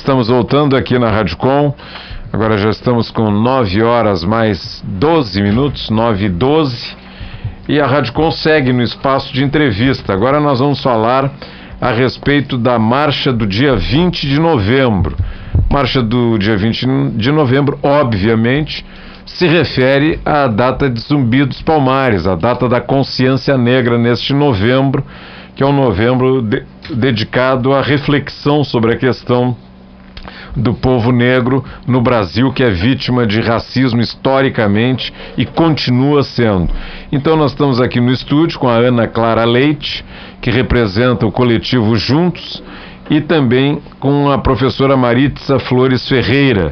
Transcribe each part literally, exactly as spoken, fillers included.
Estamos voltando aqui na Rádio Com. Agora já estamos com nove horas mais doze minutos, nove e doze. E a Rádio Com segue no espaço de entrevista. Agora nós vamos falar a respeito da marcha do dia vinte de novembro. Marcha do dia vinte de novembro, obviamente, se refere à data de Zumbi dos Palmares, a data da consciência negra neste novembro, que é um novembro de, dedicado à reflexão sobre a questão do povo negro no Brasil, que é vítima de racismo historicamente e continua sendo. Então nós estamos aqui no estúdio com a Ana Clara Leite, que representa o coletivo Juntos, e também com a professora Maritza Flores Ferreira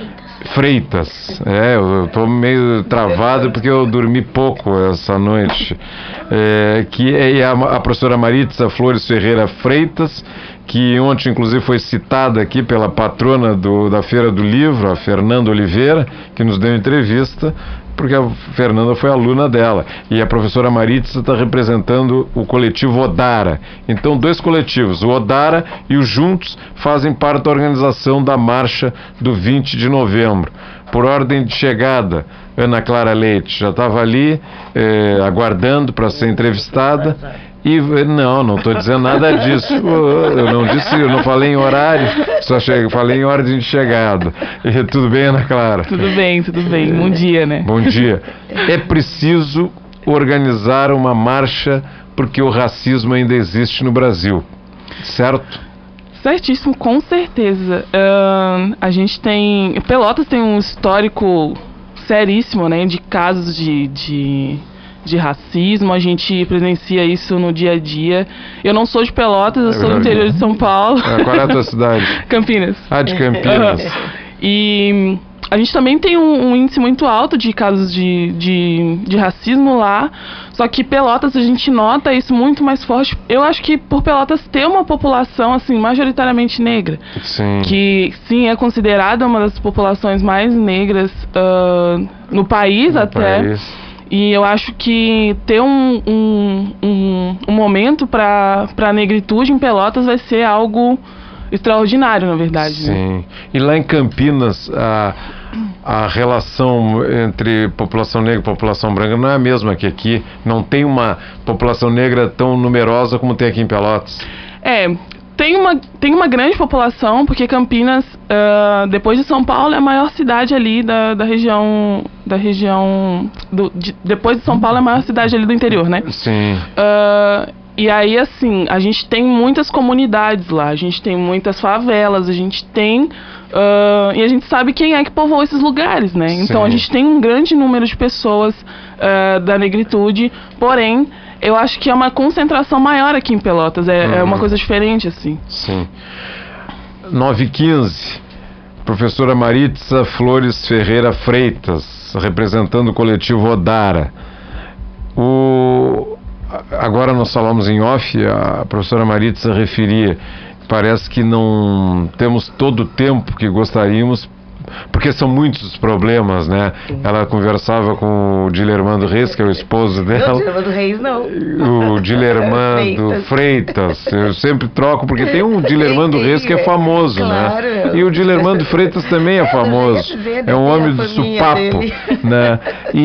Freitas. É, eu estou meio travado porque eu dormi pouco essa noite. É, que é a, a professora Maritza Flores Ferreira Freitas, que ontem inclusive foi citada aqui pela patrona do, da Feira do Livro, a Fernanda Oliveira, que nos deu entrevista, porque a Fernanda foi aluna dela. E a professora Maritza está representando o coletivo Odara. Então, dois coletivos, o Odara e o Juntos, fazem parte da organização da marcha do vinte de novembro. Por ordem de chegada, Ana Clara Leite já estava ali, eh, aguardando para ser entrevistada. E não, não estou dizendo nada disso. Eu não disse, eu não falei em horário, só cheguei, falei em ordem de chegada. E, tudo bem, Ana Clara? Tudo bem, tudo bem. Bom dia, né? Bom dia. É preciso organizar uma marcha porque o racismo ainda existe no Brasil, certo? Certíssimo, com certeza. Uh, a gente tem... Pelotas tem um histórico seríssimo, né, de casos de... de... de racismo, a gente presencia isso no dia a dia. Eu não sou de Pelotas, eu sou do interior de São Paulo. É, qual é a tua cidade? Campinas. Ah, de Campinas. Uhum. E a gente também tem um, um índice muito alto de casos de, de, de racismo lá, só que Pelotas a gente nota isso muito mais forte. Eu acho que por Pelotas ter uma população assim majoritariamente negra, sim. que sim é considerada uma das populações mais negras uh, no país, no até. País. E eu acho que ter um, um, um, um momento para a negritude em Pelotas vai ser algo extraordinário, na verdade. Sim. Né? E lá em Campinas, a, a relação entre população negra e população branca não é a mesma que aqui. Não tem uma população negra tão numerosa como tem aqui em Pelotas. É... Tem uma, tem uma grande população, porque Campinas, uh, depois de São Paulo, é a maior cidade ali da, da região... Da região do, de, depois de São Paulo, é a maior cidade ali do interior, né? Sim. Uh, e aí, assim, a gente tem muitas comunidades lá, a gente tem muitas favelas, a gente tem... Uh, e a gente sabe quem é que povoou esses lugares, né? Então, sim. a gente tem um grande número de pessoas uh, da negritude, porém... Eu acho que é uma concentração maior aqui em Pelotas, é, uhum. é uma coisa diferente, assim. Sim. nove e quinze, professora Maritza Flores Ferreira Freitas, representando o coletivo Odara. O... Agora nós falamos em off, a professora Maritza referia, parece que não temos todo o tempo que gostaríamos, porque são muitos os problemas, né? Ela conversava com o Dilermando Reis, que é o esposo dela. Não, Dilermando Reis não. O Dilermando Freitas. Eu sempre troco, porque tem um Dilermando Reis que é famoso, claro, né? E o Dilermando Freitas também é famoso. É um homem do supapo, né?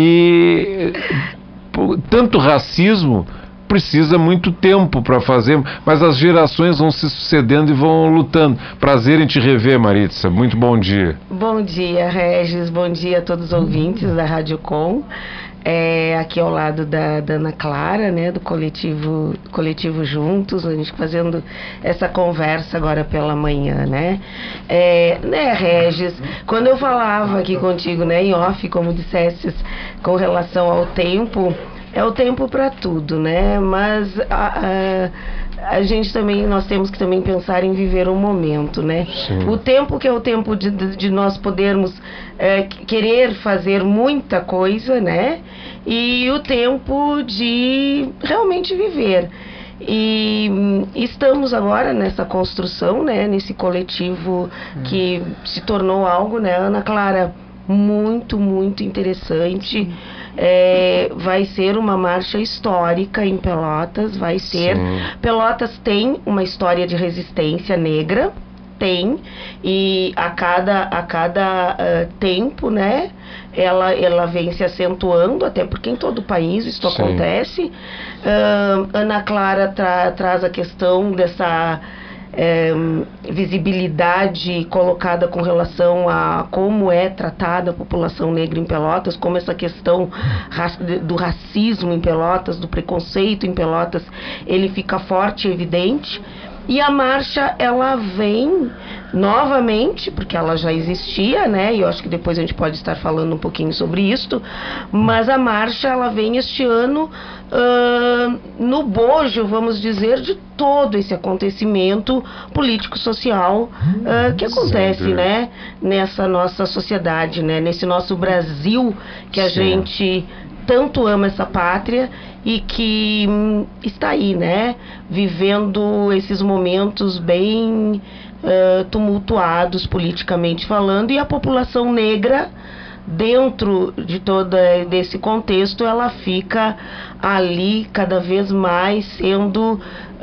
E tanto racismo precisa muito tempo para fazer, mas as gerações vão se sucedendo e vão lutando. Prazer em te rever, Maritza. Muito bom dia. Bom dia, Regis. Bom dia a todos os ouvintes da Rádio Com. É, aqui ao lado da, da Ana Clara, né, do coletivo, coletivo Juntos, a gente fazendo essa conversa agora pela manhã, né? É, né, Regis, quando eu falava aqui contigo, né, em off, como dissestes, com relação ao tempo... É o tempo para tudo, né? Mas a, a, a gente também, nós temos que também pensar em viver um momento, né? Sim. O tempo que é o tempo de, de nós podermos é, querer fazer muita coisa, né? E o tempo de realmente viver. E estamos agora nessa construção, né? Nesse coletivo que se tornou algo, né, Ana Clara, muito, muito interessante. É, vai ser uma marcha histórica em Pelotas, vai ser... Sim. Pelotas tem uma história de resistência negra, tem, e a cada, a cada uh, tempo, né, ela, ela vem se acentuando, até porque em todo o país isso Sim. acontece. Uh, Ana Clara tra, traz a questão dessa é, visibilidade colocada com relação a como é tratada a população negra em Pelotas, como essa questão do racismo em Pelotas, do preconceito em Pelotas, ele fica forte e evidente. E a marcha, ela vem novamente, porque ela já existia, né? E eu acho que depois a gente pode estar falando um pouquinho sobre isso. Mas a marcha, ela vem este ano uh, no bojo, vamos dizer, de todo esse acontecimento político-social uh, que acontece, Sim. né? Nessa nossa sociedade, né? Nesse nosso Brasil que a Sim. gente tanto ama essa pátria e que hum, está aí, né, vivendo esses momentos bem uh, tumultuados politicamente falando, e a população negra, dentro de todo desse contexto, ela fica ali cada vez mais sendo,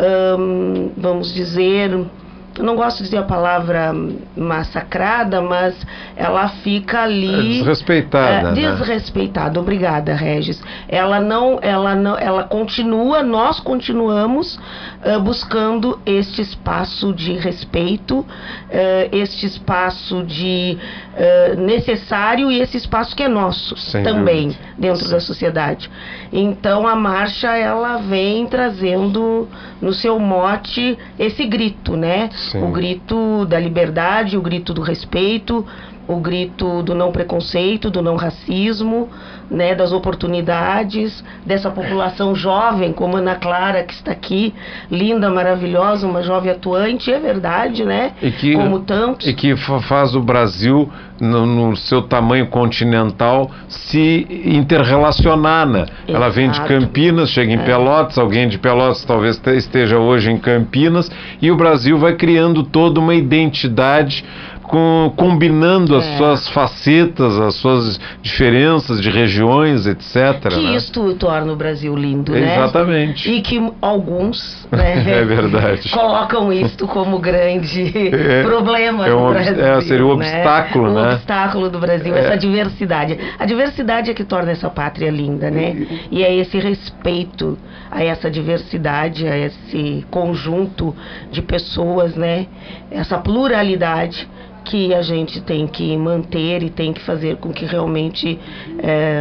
um, vamos dizer, eu não gosto de dizer a palavra massacrada, mas ela fica ali... É desrespeitada, é, desrespeitada, né? Obrigada, Regis. Ela não, ela não, ela continua, nós continuamos uh, buscando este espaço de respeito, uh, este espaço de uh, necessário, e esse espaço que é nosso Sem também, dúvida. dentro Sim. da sociedade. Então a marcha, ela vem trazendo no seu mote esse grito, né? Sim. O grito da liberdade, o grito do respeito, o grito do não preconceito, do não racismo, né, das oportunidades, dessa população jovem, como Ana Clara, que está aqui, linda, maravilhosa, uma jovem atuante, é verdade, né? E que, como tantos. E que faz o Brasil, no, no seu tamanho continental, se interrelacionar, né? Ela vem de Campinas, chega em é. Pelotas, alguém de Pelotas talvez esteja hoje em Campinas, e o Brasil vai criando toda uma identidade, Com, combinando as é. suas facetas, as suas diferenças de regiões, etcétera. Que né? isto torna o Brasil lindo, né? Exatamente. E que alguns né, é verdade. colocam isto como grande é, problema é um, do Brasil. É, seria o né? obstáculo, o né? O obstáculo do Brasil, é. essa diversidade. A diversidade é que torna essa pátria linda, né? E é esse respeito a essa diversidade, a esse conjunto de pessoas, né? Essa pluralidade que a gente tem que manter e tem que fazer com que realmente é,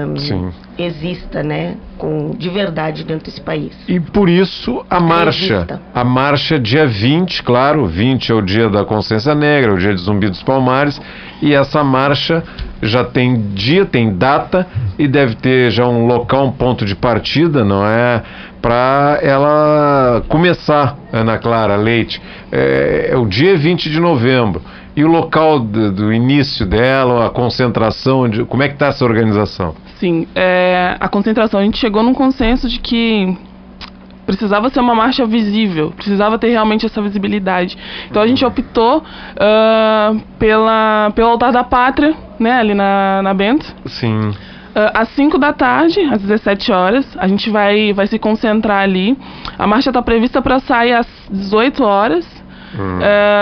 exista, né, com, de verdade dentro desse país. E por isso a marcha, exista. a marcha dia vinte, claro, vinte é o dia da Consciência Negra, o dia de Zumbi dos Palmares, e essa marcha já tem dia, tem data, e deve ter já um local, um ponto de partida, não é? Para ela começar, Ana Clara Leite, é, é o dia vinte de novembro. E o local do, do início dela, a concentração, de, como é que está essa organização? Sim, é, a concentração, a gente chegou num consenso de que precisava ser uma marcha visível, precisava ter realmente essa visibilidade. Então a gente optou uh, pela, pelo Altar da Pátria, né, ali na, na Bento. Sim. Uh, às cinco da tarde, às dezessete horas, a gente vai, vai se concentrar ali. A marcha está prevista para sair às dezoito horas. Hum.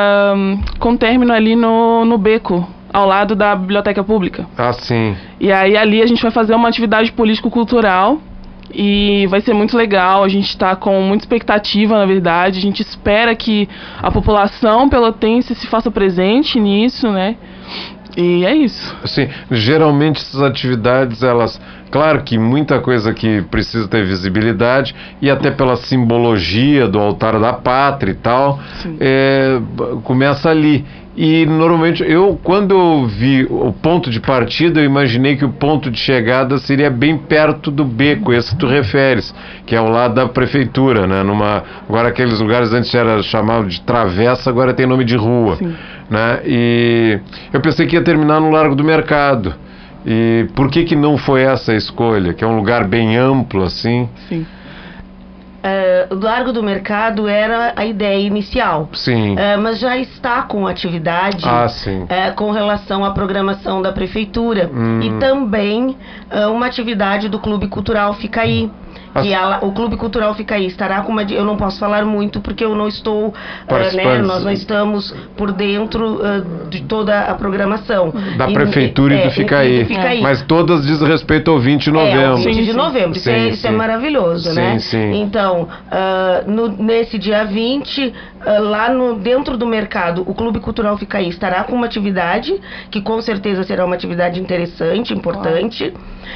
Uh, com término ali no, no Beco, ao lado da Biblioteca Pública. Ah, sim. E aí ali a gente vai fazer uma atividade político-cultural e vai ser muito legal. A gente está com muita expectativa, na verdade. A gente espera que a população pelotense se faça presente nisso, né? E é isso. Sim, geralmente essas atividades, elas... Claro que muita coisa que precisa ter visibilidade, e até pela simbologia do Altar da Pátria e tal, é, começa ali. E normalmente, eu quando eu vi o ponto de partida, eu imaginei que o ponto de chegada seria bem perto do beco, esse que tu referes, que é ao lado da prefeitura, né? Numa, agora aqueles lugares antes era chamado de travessa, agora tem nome de rua. Sim. Né? E eu pensei que ia terminar no Largo do Mercado. E por que que não foi essa a escolha? Que é um lugar bem amplo, assim. Sim. Uh, o Largo do Mercado era a ideia inicial. Sim. Uh, mas já está com atividade ah, sim. Uh, com relação à programação da prefeitura. Hum. E também uh, uma atividade do Clube Cultural Fica Aí, que ela, o Clube Cultural fica aí, estará com uma... Eu não posso falar muito porque eu não estou, uh, né, nós não estamos por dentro uh, de toda a programação. Da e, prefeitura e, é, do Fica, e, aí. do Fica Aí. Mas todas diz respeito ao vinte de novembro. É, ao vinte sim, de novembro, isso, sim, é, isso é maravilhoso, sim, né? Sim. Então, uh, no, nesse dia vinte, uh, lá no, dentro do mercado, o Clube Cultural Fica Aí estará com uma atividade, que com certeza será uma atividade interessante, importante,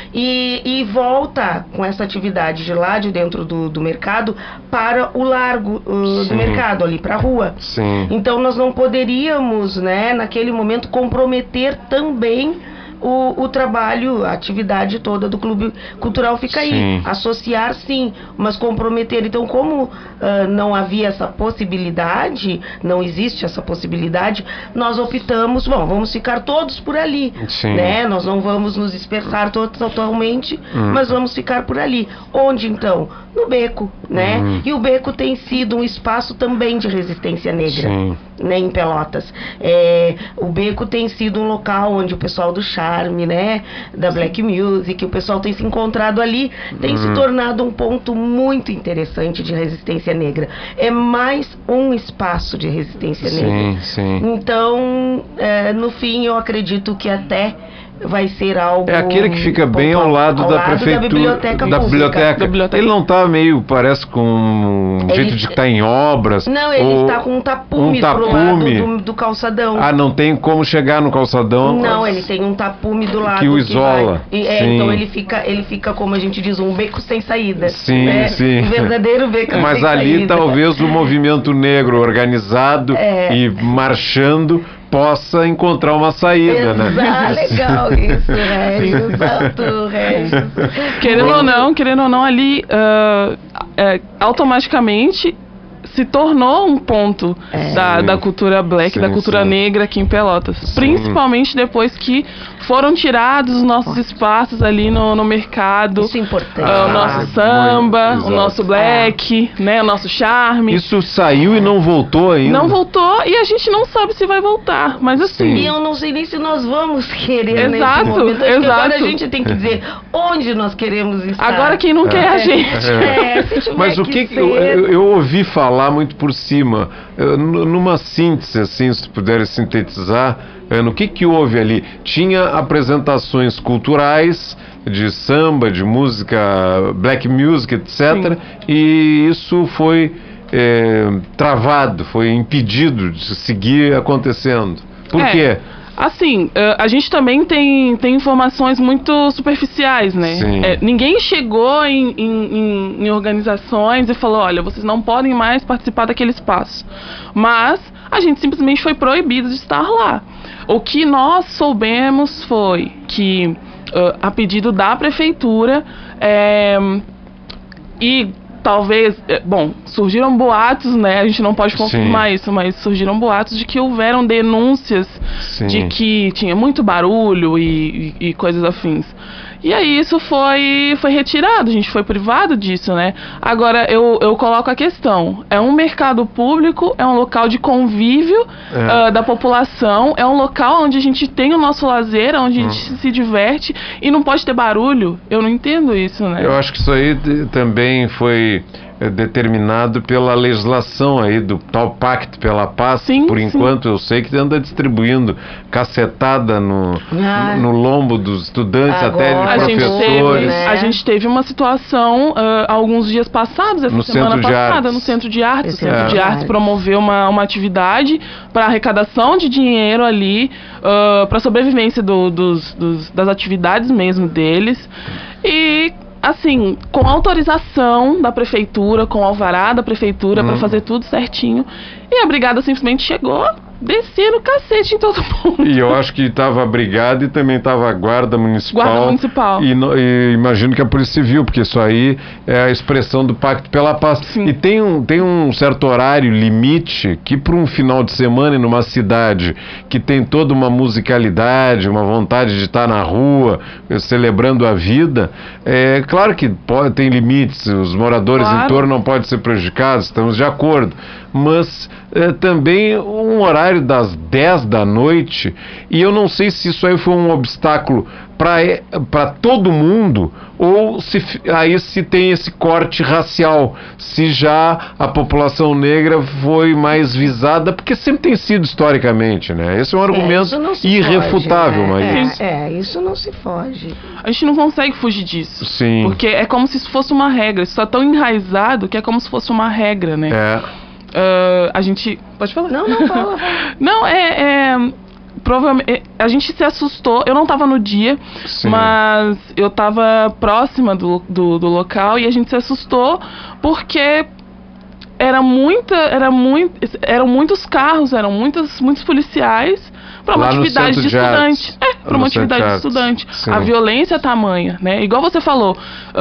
e, e volta com essa atividade de lá de dentro do, do mercado para o largo uh, do mercado, ali para a rua. Sim. Então nós não poderíamos, né, naquele momento, comprometer também O, o trabalho, a atividade toda do Clube Cultural Fica Aí. Sim. Associar, sim, mas comprometer. Então, como uh, não havia essa possibilidade, não existe essa possibilidade, nós optamos, bom, vamos ficar todos por ali, Sim. né? Nós não vamos nos dispersar todos totalmente, hum. mas vamos ficar por ali. Onde, então? No Beco, né? Hum. E o Beco tem sido um espaço também de resistência negra, Sim. né, em Pelotas. É, o Beco tem sido um local onde o pessoal do Charme, né, da Black Music, o pessoal tem se encontrado ali, tem Uhum. se tornado um ponto muito interessante de resistência negra. É mais um espaço de resistência Sim, negra. sim. Então, é, no fim, eu acredito que até vai ser algo... É aquele que fica bem ao lado ao da lado prefeitura, da biblioteca da pública. biblioteca. Da biblioteca. Ele não está meio, parece com um Ele- jeito de estar em obras. Não, ele ou está com um tapume, um pro lado tapume. do, do calçadão. Ah, não tem como chegar no calçadão. Não, ele tem um tapume do lado Que o isola. vai- e, é, Sim. então ele fica, ele fica, como a gente diz, um beco sem saída. Sim, né? sim. Um verdadeiro beco Mas sem ali saída. talvez o movimento negro organizado É. e marchando possa encontrar uma saída, né? Exato, legal isso, Regis. Exato, Regis. Querendo ou não, querendo ou não, ali ah, é, automaticamente se tornou um ponto É. da, Sim. da cultura black, Sim, da cultura sim. negra aqui em Pelotas. Sim. Principalmente depois que foram tirados os nossos espaços ali no, no mercado. Isso é importante. Ah, o Ah, nosso samba, muito, o nosso black, né, o nosso charme. Isso saiu e não voltou ainda. Não voltou e a gente não sabe se vai voltar. Mas assim, E eu não sei nem se nós vamos querer Exato, nesse momento. Acho que agora a exato. gente tem que dizer onde nós queremos estar. agora quem não quer é a gente. É, se tiver Mas o que, que ser- eu, eu- eu ouvi falar muito por cima, eh, n- numa síntese, assim, se puder sintetizar, eh, no que que houve ali? Tinha apresentações culturais de samba, de música, black music, etcétera. E isso foi eh, travado, foi impedido de seguir acontecendo. Por É. quê? Assim, eh, a gente também tem, tem informações muito superficiais, né? Sim. É, ninguém chegou em, em- em- em organizações e falou, olha, vocês não podem mais participar daquele espaço. Mas a gente simplesmente foi proibido de estar lá. O que nós soubemos foi que, eh, a pedido da prefeitura, eh, e talvez, eh, bom, surgiram boatos, né? A gente não pode confirmar isso, mas surgiram boatos de que houveram denúncias Sim. de que tinha muito barulho e, e- e coisas afins. E aí isso foi, foi retirado, a gente foi privado disso, né? Agora eu, eu coloco a questão, é um mercado público, é um local de convívio É. ah, da população, é um local onde a gente tem o nosso lazer, onde a gente Hum. se diverte e não pode ter barulho. Eu não entendo isso, né? Eu acho que isso aí de- também foi eh, determinado pela legislação aí do tal Pacto pela Paz. Sim, Por sim. enquanto eu sei que anda distribuindo cacetada no, Ah. no lombo dos estudantes, até de Agora, A gente, professores. teve, né? a gente teve uma situação ah, alguns dias passados, essa No semana Centro de passada, Artes. no Centro de Artes. O Esse Centro é. de Artes promoveu uma, uma atividade para arrecadação de dinheiro ali, para sobrevivência do- dos, dos- das atividades mesmo deles. E, assim, com autorização da prefeitura, com alvará da prefeitura, Hum. para fazer tudo certinho. E a brigada simplesmente chegou, descendo o cacete em todo mundo. E eu acho que estava a brigada e também estava a guarda municipal. Guarda municipal. E, no- e imagino que a Polícia Civil, porque isso aí é a expressão do Pacto pela Paz. Sim. E tem um, tem um certo horário limite que para um final de semana em numa cidade que tem toda uma musicalidade, uma vontade de estar na rua, eh, celebrando a vida, é claro que pode, tem limites, os moradores Claro. em torno não podem ser prejudicados, estamos de acordo. Mas eh, também um horário das dez da noite, e eu não sei se isso aí foi um obstáculo para todo mundo, ou se aí se tem esse corte racial, se já a população negra foi mais visada, porque sempre tem sido historicamente, né? Esse é um argumento é, irrefutável, foge, né? Maria. É, é, isso não se foge. A gente não consegue fugir disso. Sim. Porque é como se isso fosse uma regra. Isso está tão enraizado que é como se fosse uma regra, né? É. Uh, a gente... Pode falar? Não, não, fala. Não, é... é... Provavelmente, a gente se assustou, eu não estava no dia, Sim. mas eu estava próxima do, do, do local e a gente se assustou porque era muita, era muito, eram muitos carros, eram muitos, muitos policiais para uma atividade de estudante. É, para uma atividade de estudante. Sim. A violência é tamanha, né? Igual você falou,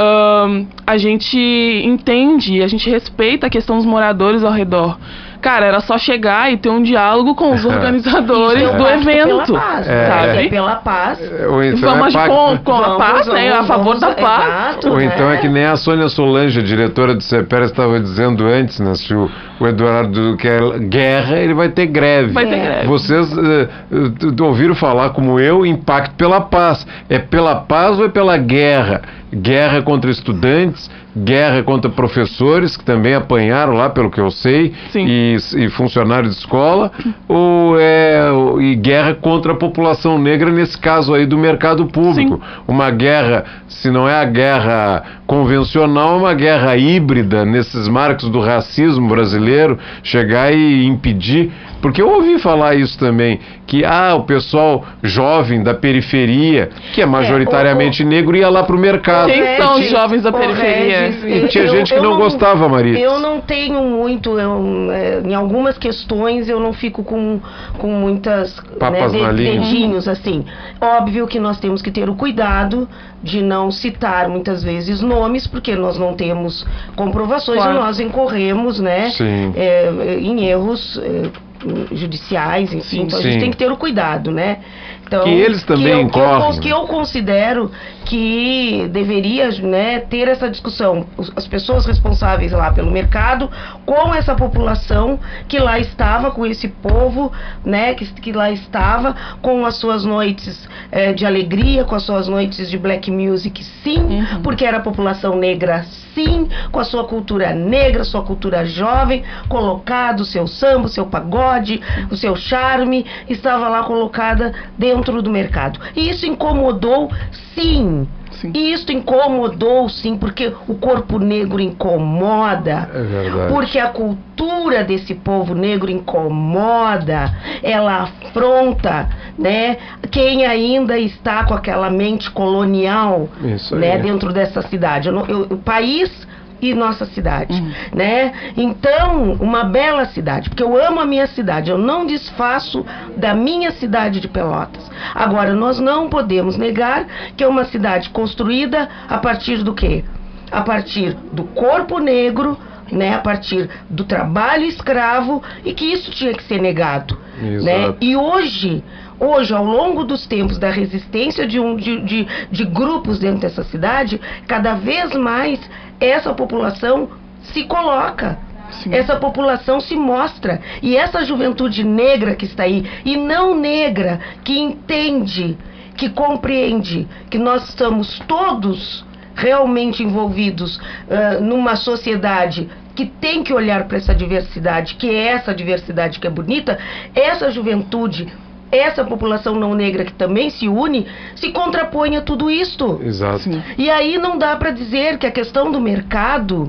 uh, a gente entende, a gente respeita a questão dos moradores ao redor. Cara, era só chegar e ter um diálogo com os organizadores é. do evento, pela paz, é. sabe? É. Pela paz. Ou então vamos é com, com a vamos, paz, né? vamos, A favor vamos, da paz. Exato, Ou né? então é que nem a Sônia Solange, a diretora do CEPER, estava dizendo antes, né? Se o, o Eduardo quer guerra, ele vai ter greve. Vai ter greve. Vocês uh, uh, ouviram falar, como eu, impacto pela paz. É pela paz ou é pela guerra? Guerra contra estudantes, guerra contra professores, que também apanharam lá, pelo que eu sei, e, e funcionários de escola, ou é e guerra contra a população negra, nesse caso aí do mercado público. Sim. Uma guerra, se não é a guerra convencional, é uma guerra híbrida, nesses marcos do racismo brasileiro, chegar e impedir, porque eu ouvi falar isso também, que ah, o pessoal jovem da periferia, que é majoritariamente é, o, negro, ia lá pro mercado. Quem são os jovens da periferia? Regis, e tinha eu, gente que não, não gostava, Maria. Eu não tenho muito, eu, em algumas questões eu não fico com, com muitas papas né, na de, linha. dedinhos assim. Óbvio que nós temos que ter o cuidado de não citar muitas vezes nomes, porque nós não temos comprovações, claro. E nós incorremos, né, é, em erros é, judiciais, enfim. Sim, então sim. A gente tem que ter o cuidado, né? Então, que eles também que eu, incorrem. Que eu, que eu considero que deveria, né, ter essa discussão, as pessoas responsáveis lá pelo mercado, com essa população que lá estava, com esse povo, né, que, que lá estava, com as suas noites é, de alegria, com as suas noites de black music, sim, uhum. Porque era a população negra, sim, com a sua cultura negra, sua cultura jovem, colocado o seu samba, o seu pagode, o seu charme, estava lá colocada dentro do mercado. E isso incomodou, sim. Sim. E isso incomodou, sim, porque o corpo negro incomoda. É verdade. Porque a cultura desse povo negro incomoda, ela afronta, né, quem ainda está com aquela mente colonial, isso né, aí. Dentro dessa cidade. Eu, eu, o país e nossa cidade, uhum. né? Então, uma bela cidade, porque eu amo a minha cidade, eu não desfaço da minha cidade de Pelotas. Agora, nós não podemos negar que é uma cidade construída a partir do quê? A partir do corpo negro, né? A partir do trabalho escravo, e que isso tinha que ser negado, né? E hoje... Hoje, ao longo dos tempos da resistência de, um, de, de, de grupos dentro dessa cidade, cada vez mais essa população se coloca. Sim. Essa população se mostra. E essa juventude negra que está aí, e não negra, que entende, que compreende que nós estamos todos realmente envolvidos uh, numa sociedade que tem que olhar para essa diversidade, que é essa diversidade que é bonita, essa juventude, essa população não negra que também se une, se contrapõe a tudo isto. Exato. Sim. E aí não dá para dizer que a questão do mercado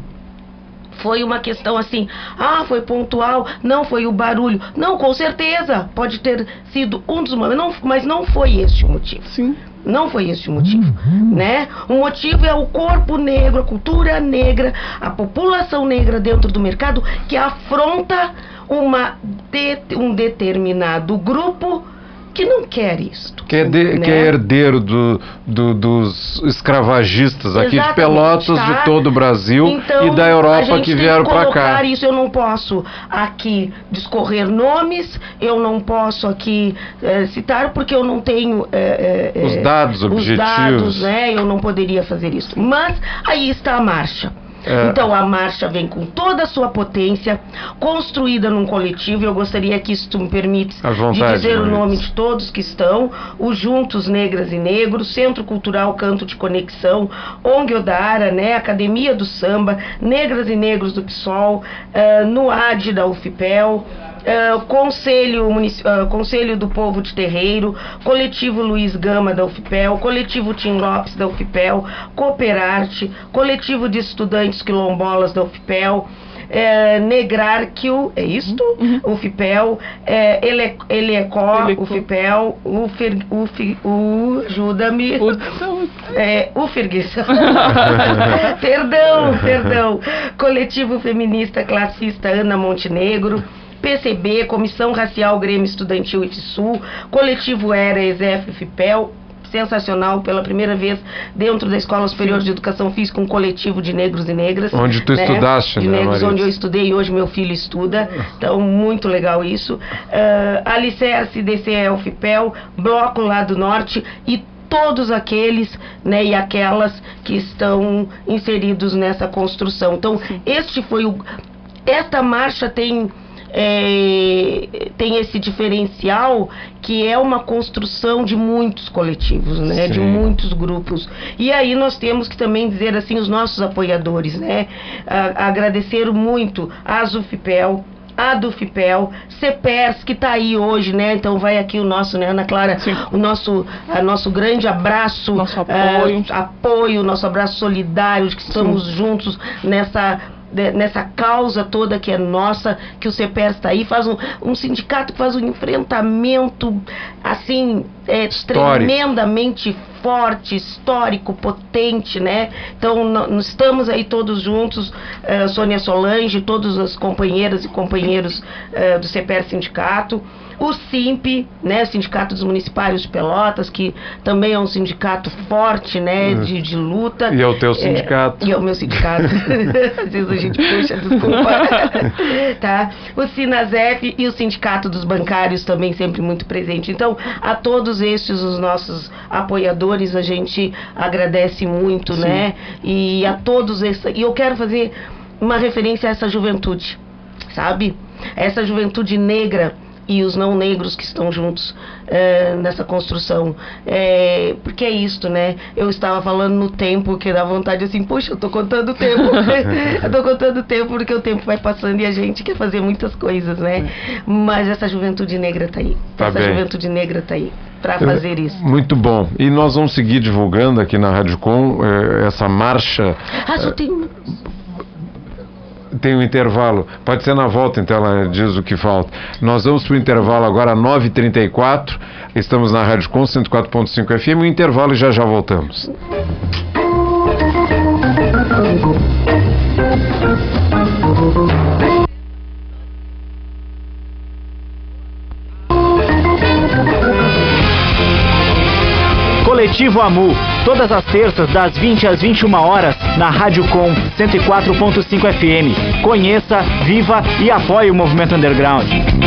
foi uma questão assim, ah, foi pontual, não foi o barulho. Não, com certeza, pode ter sido um dos momentos, não, mas não foi este o motivo. Sim. Não foi esse o motivo, uhum. né? O motivo é o corpo negro, a cultura negra, a população negra dentro do mercado que afronta uma de, um determinado grupo que não quer isto. Que é, de, né? que é herdeiro do, do, dos escravagistas aqui Exatamente, de Pelotas, tá? De todo o Brasil então, e da Europa que vieram para cá. Isso, eu não posso aqui discorrer nomes, eu não posso aqui é, citar, porque eu não tenho é, é, os dados os objetivos. Dados, né? Eu não poderia fazer isso. Mas aí está a marcha. É. Então a marcha vem com toda a sua potência, construída num coletivo. Eu gostaria que isso me permite de dizer o nome de todos que estão: o Juntos Negras e Negros, Centro Cultural Canto de Conexão, O N G Odara, né, Academia do Samba, Negras e Negros do PSOL, uh, NUAD da UFPEL, Uh, Conselho, uh, Conselho do Povo de Terreiro, Coletivo Luiz Gama da UFPEL, Coletivo Tim Lopes da UFPEL, Cooperarte, Coletivo de Estudantes Quilombolas da UFPEL, É, Negrarquio, é isto? Uhum. UFPEL, é, Ele, Elecó, UFPEL, Ufir, Uf, U, ajuda-me, é, Ufirgues, perdão, perdão, Coletivo Feminista Classista Ana Montenegro, P C B, Comissão Racial Grêmio Estudantil IFSU, Coletivo Era, ESEF, UFPEL, sensacional, pela primeira vez dentro da Escola Superior de Educação Física, um coletivo de negros e negras. Onde tu né? estudaste, de né, negros, Marisa? Onde eu estudei e hoje meu filho estuda, então muito legal isso. Uh, Alicerce, D C E, UFPEL, Bloco lá do Norte e todos aqueles, né, e aquelas que estão inseridos nessa construção. Então, sim, este foi o... Esta marcha tem... É, tem esse diferencial que é uma construção de muitos coletivos, né, de muitos grupos. E aí nós temos que também dizer assim os nossos apoiadores, né, a, agradecer muito a UFPEL, a DUFPEL, CEPERS, que está aí hoje, né? Então vai aqui o nosso, né, Ana Clara, sim, o nosso, a, nosso grande abraço, nosso apoio, uh, apoio, nosso abraço solidário, de que estamos sim juntos nessa... De, nessa causa toda que é nossa, que o CEPERS está aí, faz um, um sindicato que faz um enfrentamento assim, é, tremendamente forte, histórico, potente, né? Então nós estamos aí todos juntos, uh, Sônia Solange, todas as companheiras e companheiros uh, do CEPERS Sindicato, o SIMP, né, Sindicato dos Municipários de Pelotas, que também é um sindicato forte, né, uhum, de, de luta. E é o teu sindicato. É, e é o meu sindicato. Às vezes a gente puxa, desculpa. Tá? O Sinasef e o Sindicato dos Bancários também sempre muito presente. Então, a todos estes, os nossos apoiadores, a gente agradece muito, sim, né? E a todos esses... E eu quero fazer uma referência a essa juventude, sabe? Essa juventude negra e os não negros que estão juntos é, nessa construção, é, porque é isto, né? Eu estava falando no tempo, que dá vontade assim, puxa, eu tô contando o tempo, eu tô contando o tempo porque o tempo vai passando e a gente quer fazer muitas coisas, né? Mas essa juventude negra tá aí, tá essa bem. juventude negra tá aí para fazer isso. Muito bom. E nós vamos seguir divulgando aqui na Rádio Com eh, essa marcha. Ah, só tem... Tem um intervalo, pode ser na volta, então ela diz o que falta. Nós vamos para o intervalo agora, nove e trinta e quatro, estamos na Rádio Com cento e quatro ponto cinco F M, o intervalo e já já voltamos. Coletivo AMU, todas as terças das vinte às vinte e uma horas na Rádio Com cento e quatro ponto cinco F M. Conheça, viva e apoie o movimento underground.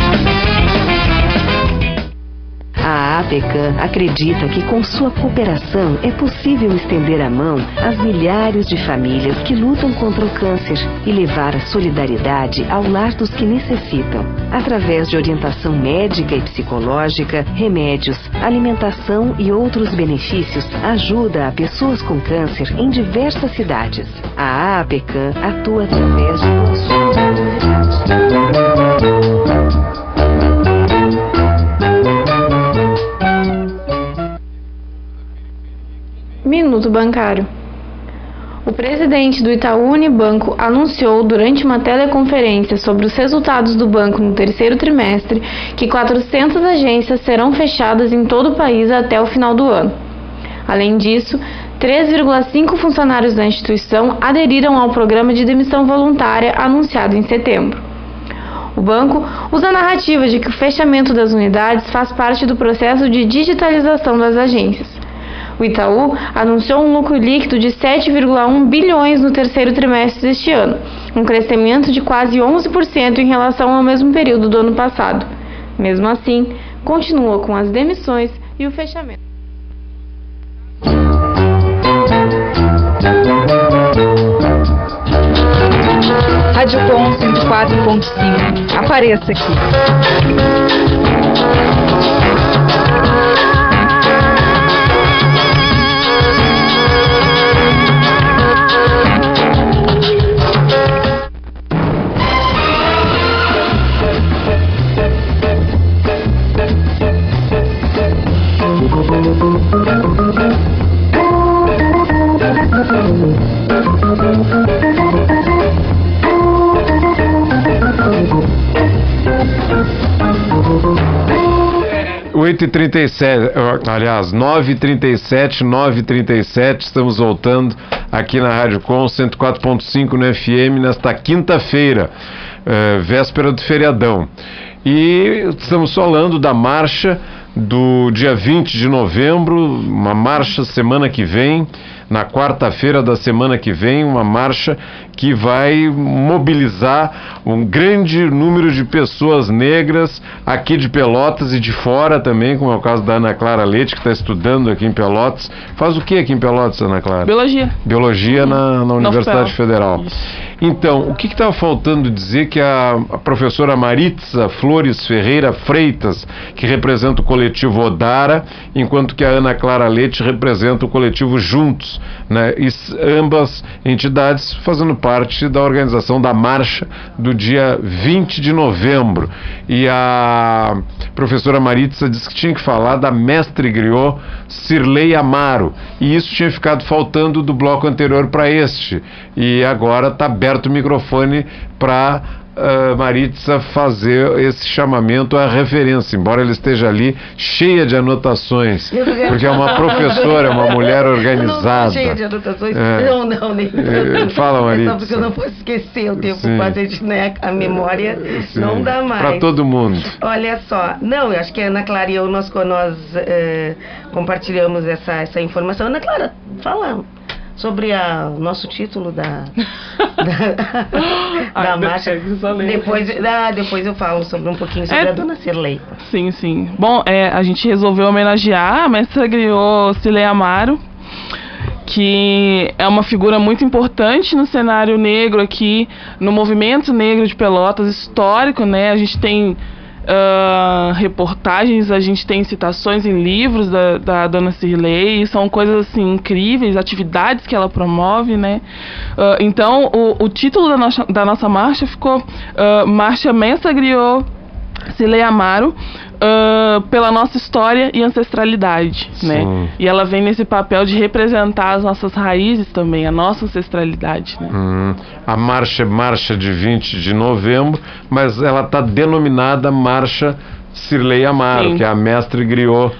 A APECAM acredita que com sua cooperação é possível estender a mão às milhares de famílias que lutam contra o câncer e levar a solidariedade ao lar dos que necessitam, através de orientação médica e psicológica, remédios, alimentação e outros benefícios, ajuda a pessoas com câncer em diversas cidades. A APECAM atua através de consultas. Minuto Bancário. O presidente do Itaú Unibanco anunciou durante uma teleconferência sobre os resultados do banco no terceiro trimestre que quatrocentas agências serão fechadas em todo o país até o final do ano. Além disso, três vírgula cinco funcionários da instituição aderiram ao programa de demissão voluntária anunciado em setembro. O banco usa a narrativa de que o fechamento das unidades faz parte do processo de digitalização das agências. O Itaú anunciou um lucro líquido de sete vírgula um bilhões no terceiro trimestre deste ano, um crescimento de quase onze por cento em relação ao mesmo período do ano passado. Mesmo assim, continua com as demissões e o fechamento. Rádio Com cento e quatro ponto cinco. Apareça aqui. oito e trinta e sete, aliás, nove e trinta e sete, nove e trinta e sete, estamos voltando aqui na Rádio Com cento e quatro ponto cinco no F M nesta quinta-feira, eh, véspera do feriadão. E estamos falando da marcha do dia vinte de novembro, uma marcha semana que vem, na quarta-feira da semana que vem, uma marcha que vai mobilizar um grande número de pessoas negras aqui de Pelotas e de fora também, como é o caso da Ana Clara Leite, que está estudando aqui em Pelotas. Faz o que aqui em Pelotas, Ana Clara? Biologia. Biologia na, na Universidade Federal. Isso. Então, o que estava faltando dizer que a, a professora Maritza Flores Ferreira Freitas, que representa o coletivo Odara, enquanto que a Ana Clara Leite representa o coletivo Juntos, né? E ambas entidades fazendo parte da organização da marcha do dia vinte de novembro. E a professora Maritza disse que tinha que falar da mestre griot Cirlei Amaro, e isso tinha ficado faltando do bloco anterior para este, e agora está aberto o microfone para uh, Maritza fazer esse chamamento à referência, embora ela esteja ali cheia de anotações, porque é uma professora, é uma mulher organizada. Não, cheia de anotações, é. não, não, nem é, fala, Maritza. É só porque eu não posso esquecer o tempo, quase a gente, né, a memória Sim. não dá mais. Para todo mundo. Olha só, não, eu acho que a Ana Clara e eu, nós, nós uh, compartilhamos essa, essa informação. Ana Clara, fala sobre o nosso título da, da, da Ai, marcha. Depois, ah, depois eu falo sobre um pouquinho sobre é, a dona Cirlei. Sim, sim. Bom, é, a gente resolveu homenagear a mestra griot Cirlei Amaro, que é uma figura muito importante no cenário negro aqui, no movimento negro de Pelotas, histórico, né? A gente tem Uh, reportagens, a gente tem citações em livros da, da dona Cirlei, são coisas assim incríveis, atividades que ela promove, né? Uh, então o, o título da nossa, da nossa marcha ficou uh, Marcha Mestra Griot Cirlei Amaro, uh, pela nossa história e ancestralidade, Sim. né? E ela vem nesse papel de representar as nossas raízes também, a nossa ancestralidade, né? Hum, a marcha é marcha de vinte de novembro, mas ela está denominada Marcha Cirlei Amaro, Sim. que é a mestre griot,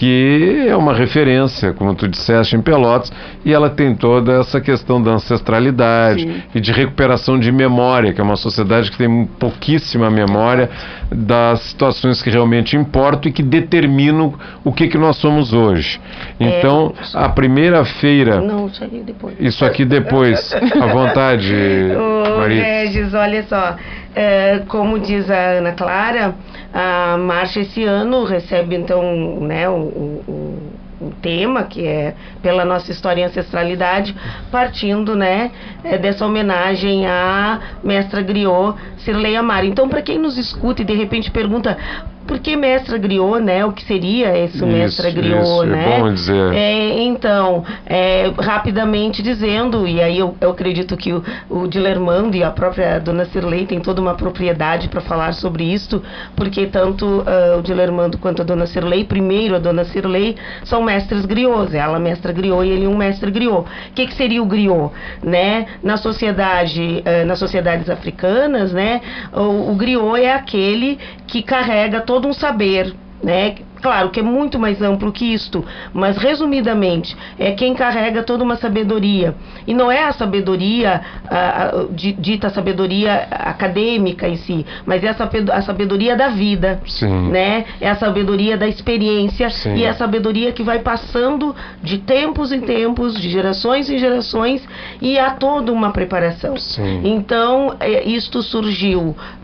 que é uma referência, como tu disseste, em Pelotas, e ela tem toda essa questão da ancestralidade Sim. e de recuperação de memória, que é uma sociedade que tem pouquíssima memória das situações que realmente importam e que determinam o que, que nós somos hoje. Então, é, a primeira feira... Não, isso aqui depois. Isso aqui depois, à vontade, Ô, Maritza. Regis, olha só, é, como diz a Ana Clara, a marcha esse ano recebe, então, né, o, o, o tema, que é pela nossa história e ancestralidade, partindo, né, é, dessa homenagem à mestra griot Cirlei Amaro. Então, para quem nos escuta e de repente pergunta... Por que mestra griot, né? O que seria esse isso, mestra griot, isso, né? É bom dizer. É, então, é, rapidamente dizendo, e aí eu, eu acredito que o, o Dilermando e a própria dona Cirlei tem toda uma propriedade para falar sobre isso, porque tanto uh, o Dilermando quanto a dona Cirlei, primeiro a dona Cirlei, são mestres griots, ela mestra griot e ele um mestre griot. O que, que seria o griot, né? Na sociedade, uh, nas sociedades africanas, né? O, o griot é aquele que carrega todo todo um saber, né? Claro que é muito mais amplo que isto, mas resumidamente é quem carrega toda uma sabedoria, e não é a sabedoria a, a, dita sabedoria acadêmica em si, mas é a sabedoria da vida, Sim. né? É a sabedoria da experiência Sim. e é a sabedoria que vai passando de tempos em tempos, de gerações em gerações, e há toda uma preparação. Sim. Então é, isto surgiu,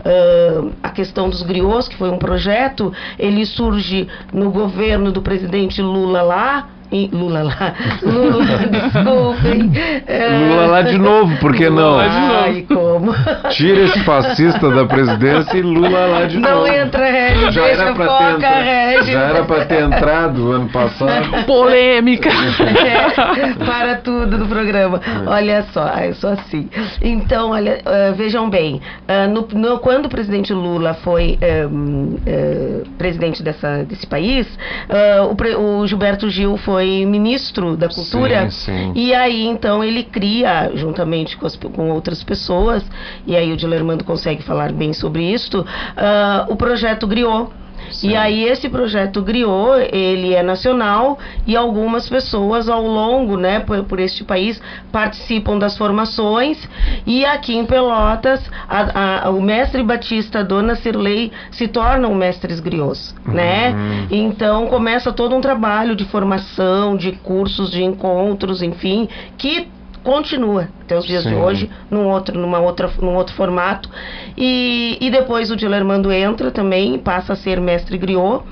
uh, a questão dos griots, que foi um projeto, ele surge no governo do presidente Lula lá, E Lula lá. Lula, desculpem. Lula lá de novo, por que não? Lula lá de novo. Ai, como? Tira esse fascista da presidência e Lula lá de Não novo. entra, Regis, Já deixa era pra foca, ter entra- Regis. Já era pra ter entrado ano passado. Polêmica. É, para tudo do programa. Olha só, ah, eu sou assim. Então, olha, ah, vejam bem, ah, no, no- quando o presidente Lula foi ah, hum, ah, presidente dessa, desse país, ah, o, pre- o Gilberto Gil foi ministro da Cultura. Sim, sim. E aí, então, ele cria, juntamente com, as- com outras pessoas, e aí o Dilermando consegue falar bem sobre isto, ah, o projeto Griot. Sim. E aí esse projeto Griot, ele é nacional e algumas pessoas ao longo, né, por, por este país participam das formações, e aqui em Pelotas a, a, o mestre batista Dona Cirlei se tornam mestres griots, né? Uhum. Então começa todo um trabalho de formação, de cursos, de encontros, enfim, que continua até os dias Sim. de hoje, num outro, numa outra, num outro formato. E, e depois o Dilermando entra também, passa a ser mestre griot.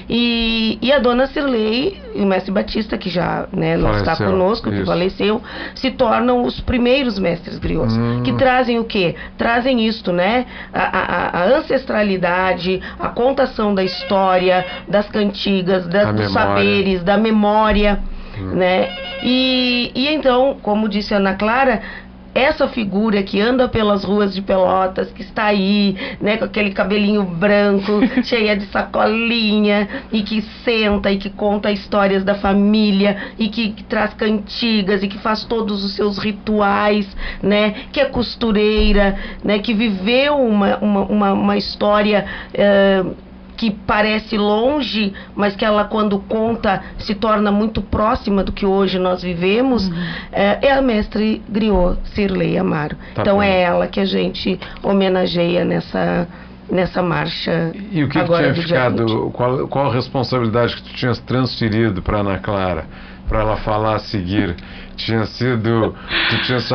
E, e a Dona Cirlei e o mestre Batista, que já, né, não está Faleceu, conosco, que isso. faleceu, se tornam os primeiros mestres griots. Hum. Que trazem o quê? Trazem isto, né? A, a, a ancestralidade, a contação da história, das cantigas, das, A dos memória. saberes, da memória. Né? E, e então, como disse a Ana Clara, essa figura que anda pelas ruas de Pelotas, que está aí, né, com aquele cabelinho branco, cheia de sacolinha, e que senta e que conta histórias da família, e que, que traz cantigas, e que faz todos os seus rituais, né, que é costureira, né, que viveu uma, uma, uma, uma história... eh, que parece longe, mas que ela, quando conta, se torna muito próxima do que hoje nós vivemos, uhum. é, é a mestre Griot Cirlei Amaro. Tá então bom. É ela que a gente homenageia nessa, nessa marcha. E o que, que agora tinha do dia vinte. ficado, qual, qual a responsabilidade que tu tinhas transferido para Ana Clara, para ela falar a seguir? Tinha sido, tu tinhas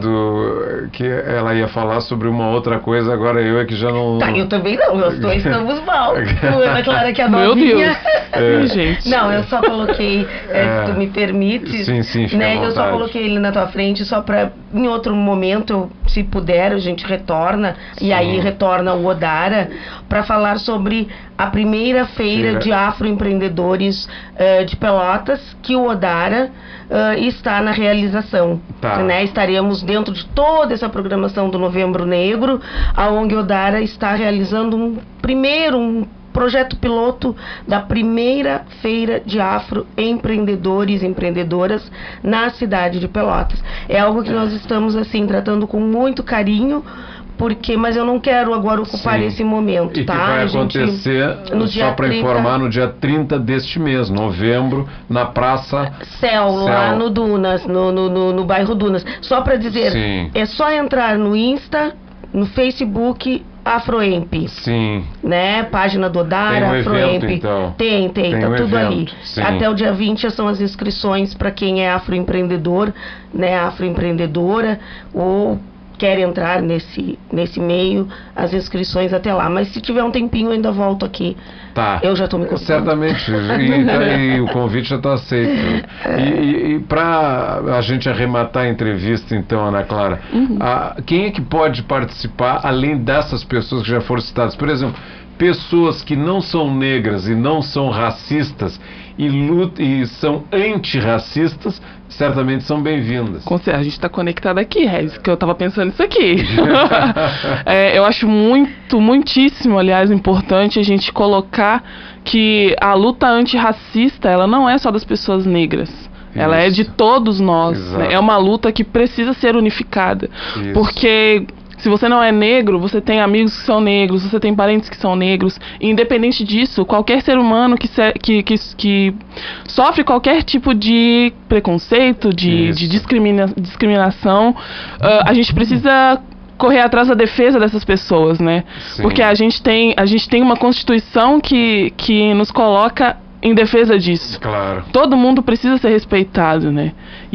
falado que ela ia falar sobre uma outra coisa, agora eu é que já não... Tá, eu também não, nós dois estamos mal. Ana Clara, que é a Meu novinha. Deus, é. gente. Não, eu só coloquei, é, É. se tu me permite, Sim, sim, fica à né, eu só vontade. coloquei ele na tua frente só para, em outro momento, se puder, a gente retorna, Sim. e aí retorna o Odara, para falar sobre a primeira feira Feira. de afroempreendedores eh, de Pelotas, que o Odara eh, está na realização. Tá. Né? Estaremos dentro de toda essa programação do Novembro Negro, a O N G Odara está realizando um primeiro, um projeto piloto da primeira feira de afroempreendedores e empreendedoras na cidade de Pelotas. É algo que nós estamos assim tratando com muito carinho, porque, mas eu não quero agora ocupar Sim. esse momento, E tá? que vai A gente- acontecer, no só dia para trinta informar, no dia trinta deste mês, novembro, na Praça Céu, lá Céu. no Dunas, no, no, no, no bairro Dunas. Só para dizer, Sim. é só entrar no Insta, no Facebook, Afroemp, Sim. né? Página do Odara, Tem um Afroemp. evento, então. Tem, tem, Tem tá um tudo evento, ali. sim. Até o dia vinte são as inscrições para quem é afroempreendedor, né? Afroempreendedora, ou quer entrar nesse, nesse meio, as inscrições até lá. Mas se tiver um tempinho, eu ainda volto aqui. Tá. Eu já tô me contando. Certamente. E, tá- e o convite já está aceito. E, e, e para a gente arrematar a entrevista, então, Ana Clara, a- quem é que pode participar, além dessas pessoas que já foram citadas? Por exemplo, pessoas que não são negras e não são racistas e, lut- e são antirracistas, certamente são bem-vindas. Com certeza, a gente está conectado aqui, Regis, que eu estava pensando nisso aqui. É, eu acho muito, muitíssimo, aliás, importante a gente colocar que a luta antirracista, ela não é só das pessoas negras. Ela é Isso. de todos nós. Exato. Né? É uma luta que precisa ser unificada. Isso. Porque se você não é negro, você tem amigos que são negros, você tem parentes que são negros. E independente disso, qualquer ser humano que, se, que, que, que sofre qualquer tipo de preconceito, de, Isso. de discrimina, discriminação, uh, a gente precisa correr atrás da defesa dessas pessoas, né? Sim. Porque a gente tem, a gente tem uma Constituição que, que nos coloca em defesa disso. Claro. Todo mundo precisa ser respeitado, né?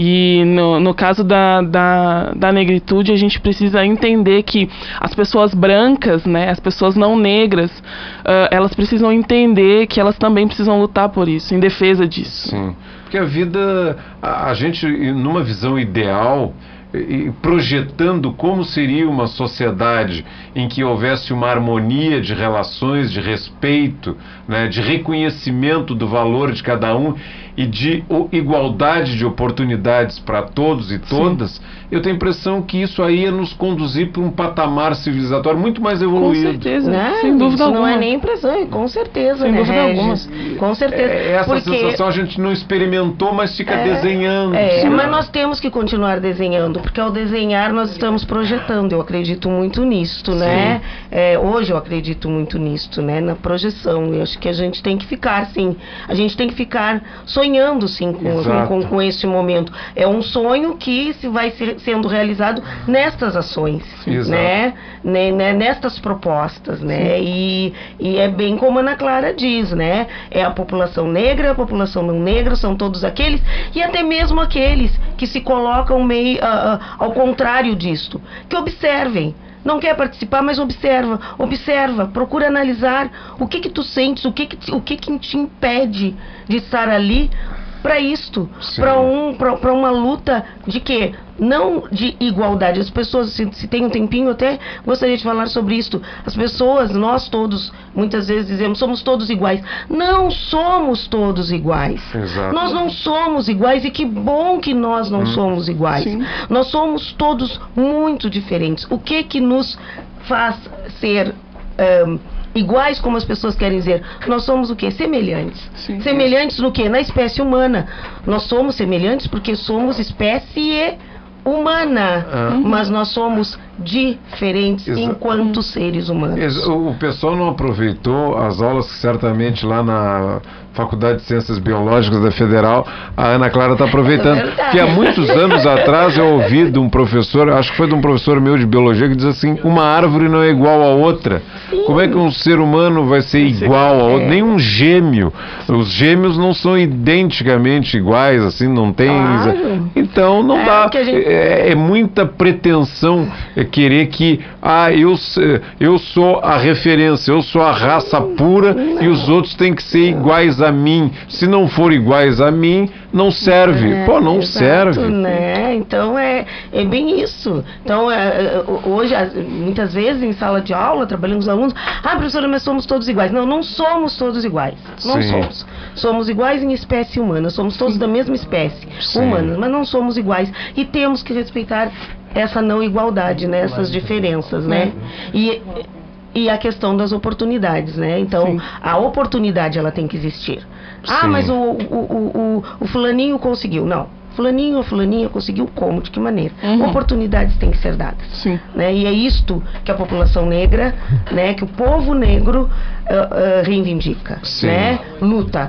E no, no caso da, da, da negritude, a gente precisa entender que as pessoas brancas, né, as pessoas não negras, uh, elas precisam entender que elas também precisam lutar por isso, em defesa disso. Sim, porque a vida, a, a gente, numa visão ideal, e projetando como seria uma sociedade em que houvesse uma harmonia de relações, de respeito, né, de reconhecimento do valor de cada um e de igualdade de oportunidades para todos e todas, sim, eu tenho a impressão que isso aí ia nos conduzir para um patamar civilizatório muito mais evoluído. Com certeza, né? Sem dúvida isso alguma. Não é nem impressão, com certeza, Sem né, dúvida Regis? alguma. Com certeza. É, essa porque... sensação a gente não experimentou, mas fica é, desenhando. É, né? mas nós temos que continuar desenhando, porque ao desenhar nós estamos projetando. Eu acredito muito nisto, né? É, hoje eu acredito muito nisto, né? Na projeção. Eu acho que a gente tem que ficar, sim. A gente tem que ficar sonhando, sim, com, com, com, com este momento. É um sonho que se vai ser, sendo realizado nestas ações, né? né? Nestas propostas, né? E, e é bem como a Ana Clara diz, né? É a população negra, a população não negra, são todos aqueles, e até mesmo aqueles que se colocam meio uh, uh, ao contrário disto, que observem. Não quer participar, mas observa, observa, procura analisar o que que tu sentes, o que que, o que que te impede de estar ali para isto, para um, para uma luta de quê? Não de igualdade. As pessoas, se, se tem um tempinho, eu até gostaria de falar sobre isto. As pessoas, nós todos, muitas vezes dizemos, somos todos iguais. Não somos todos iguais. Exato. Nós não somos iguais, e que bom que nós não hum. somos iguais. Sim. Nós somos todos muito diferentes. O que que nos faz ser... Um, iguais, como as pessoas querem dizer? Nós somos o quê? Semelhantes. Sim. Semelhantes no quê? Na espécie humana. Nós somos semelhantes porque somos espécie humana, uhum. mas nós somos diferentes Exa enquanto seres humanos. O pessoal não aproveitou as aulas que certamente lá na Faculdade de Ciências Biológicas da Federal a Ana Clara está aproveitando, é que há muitos anos atrás eu ouvi de um professor, acho que foi de um professor meu de biologia, que diz assim: uma árvore não é igual a outra. Sim. Como é que um ser humano vai ser igual a outro? É. Nem um gêmeo. Os gêmeos não são identicamente iguais, assim, não tem... Claro. Então não é, dá. Gente... É, é muita pretensão querer que, ah, eu, eu sou a referência, eu sou a raça pura não. e os outros têm que ser iguais a mim. Se não for iguais a mim, não serve. É, Pô, não exato, serve. Né? Então é, é bem isso. Então, é, hoje, muitas vezes, em sala de aula, trabalhando com os alunos, ah, professora, mas somos todos iguais. Não, não somos todos iguais. Não Sim. somos. Somos iguais em espécie humana. Somos todos Sim. da mesma espécie Sim. humana, mas não somos iguais. E temos que respeitar essa não igualdade, né? Essas diferenças, né? E, e a questão das oportunidades, né? Então, Sim. a oportunidade, ela tem que existir. Sim. Ah, mas o, o, o, o, o fulaninho conseguiu. Não. Fulaninho ou fulaninha conseguiu como? De que maneira? Uhum. Oportunidades têm que ser dadas. Sim. Né? E é isto que a população negra, né? Que o povo negro uh, uh, reivindica, Sim. né? Luta.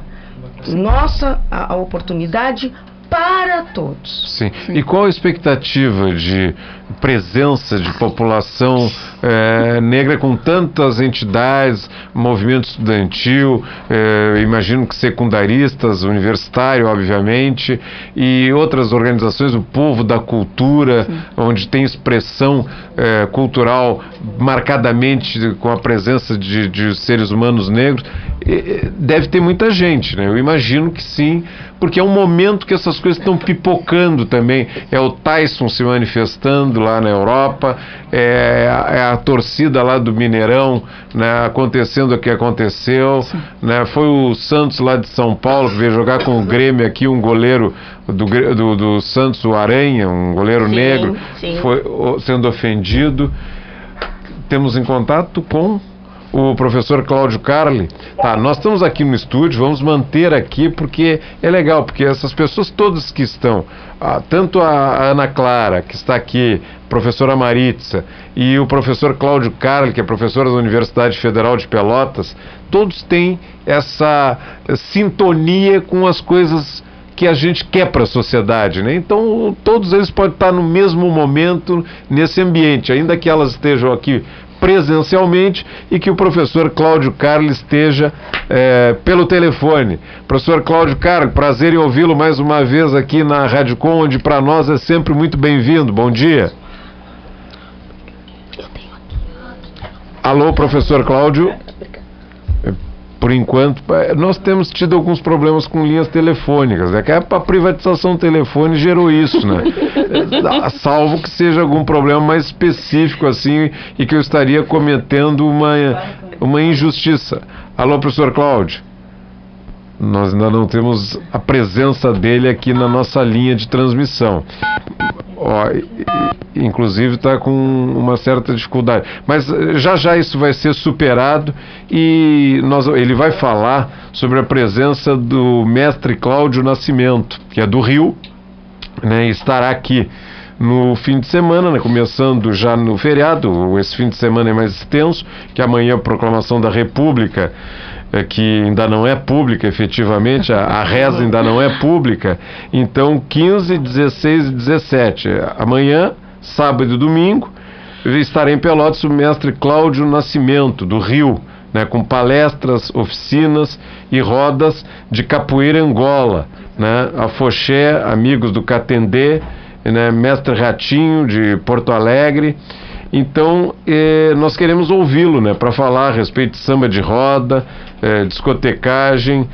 Nossa, a, a oportunidade para todos. Sim. Sim. E qual a expectativa de presença de população é, negra com tantas entidades, movimento estudantil, é, imagino que secundaristas, universitário, obviamente, e outras organizações, o povo da cultura, Sim. onde tem expressão é, cultural marcadamente com a presença de, de seres humanos negros? Deve ter muita gente, né? Eu imagino que sim, porque é um momento que essas coisas estão pipocando também. É o Tyson se manifestando lá na Europa, é a, é a torcida lá do Mineirão, né, acontecendo o que aconteceu, né, foi o Santos lá de São Paulo que veio jogar com o Grêmio aqui, um goleiro do, do, do Santos, o Aranha, um goleiro sim, negro, sim. foi sendo ofendido. Temos em contato com o professor Cláudio Carli. Tá, nós estamos aqui no estúdio, vamos manter aqui porque é legal, porque essas pessoas todas que estão, ah, tanto a Ana Clara, que está aqui, professora Maritza, e o professor Cláudio Carli, que é professor da Universidade Federal de Pelotas, todos têm essa sintonia com as coisas que a gente quer para a sociedade, né? Então todos eles podem estar no mesmo momento nesse ambiente, ainda que elas estejam aqui presencialmente e que o professor Cláudio Carli esteja é, pelo telefone. Professor Cláudio Carli, prazer em ouvi-lo mais uma vez aqui na Rádio Com, onde para nós é sempre muito bem-vindo. Bom dia. Alô, professor Cláudio. Por enquanto, nós temos tido alguns problemas com linhas telefônicas. É que a privatização do telefone gerou isso, né? Salvo que seja algum problema mais específico assim e que eu estaria cometendo uma, uma injustiça. Alô, professor Cláudio. Nós ainda não temos a presença dele aqui na nossa linha de transmissão. Ó, inclusive está com uma certa dificuldade. Mas já já isso vai ser superado e nós, ele vai falar sobre a presença do mestre Cláudio Nascimento, que é do Rio, né, e estará aqui no fim de semana, né, começando já no feriado. Esse fim de semana é mais extenso, que amanhã a proclamação da República, é, que ainda não é pública efetivamente, a, a reza ainda não é pública. Então quinze, dezesseis e dezessete, amanhã, sábado e domingo, estará em Pelotas o mestre Cláudio Nascimento, do Rio, né, com palestras, oficinas e rodas de capoeira Angola, né, afoxé, amigos do Catendê, né, mestre Ratinho de Porto Alegre. Então eh, nós queremos ouvi-lo, né, para falar a respeito de samba de roda, eh, discotecagem.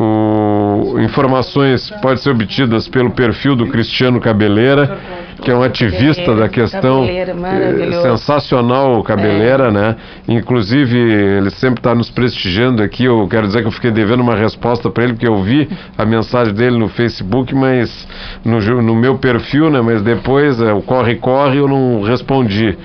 O, informações podem ser obtidas pelo perfil do Cristiano Cabeleira, que é um ativista da questão, eh, sensacional Cabeleira, né? Inclusive ele sempre está nos prestigiando aqui. Eu quero dizer que eu fiquei devendo uma resposta para ele, porque eu vi a mensagem dele no Facebook, mas no, no meu perfil, né? Mas depois é, o corre-corre eu não respondi,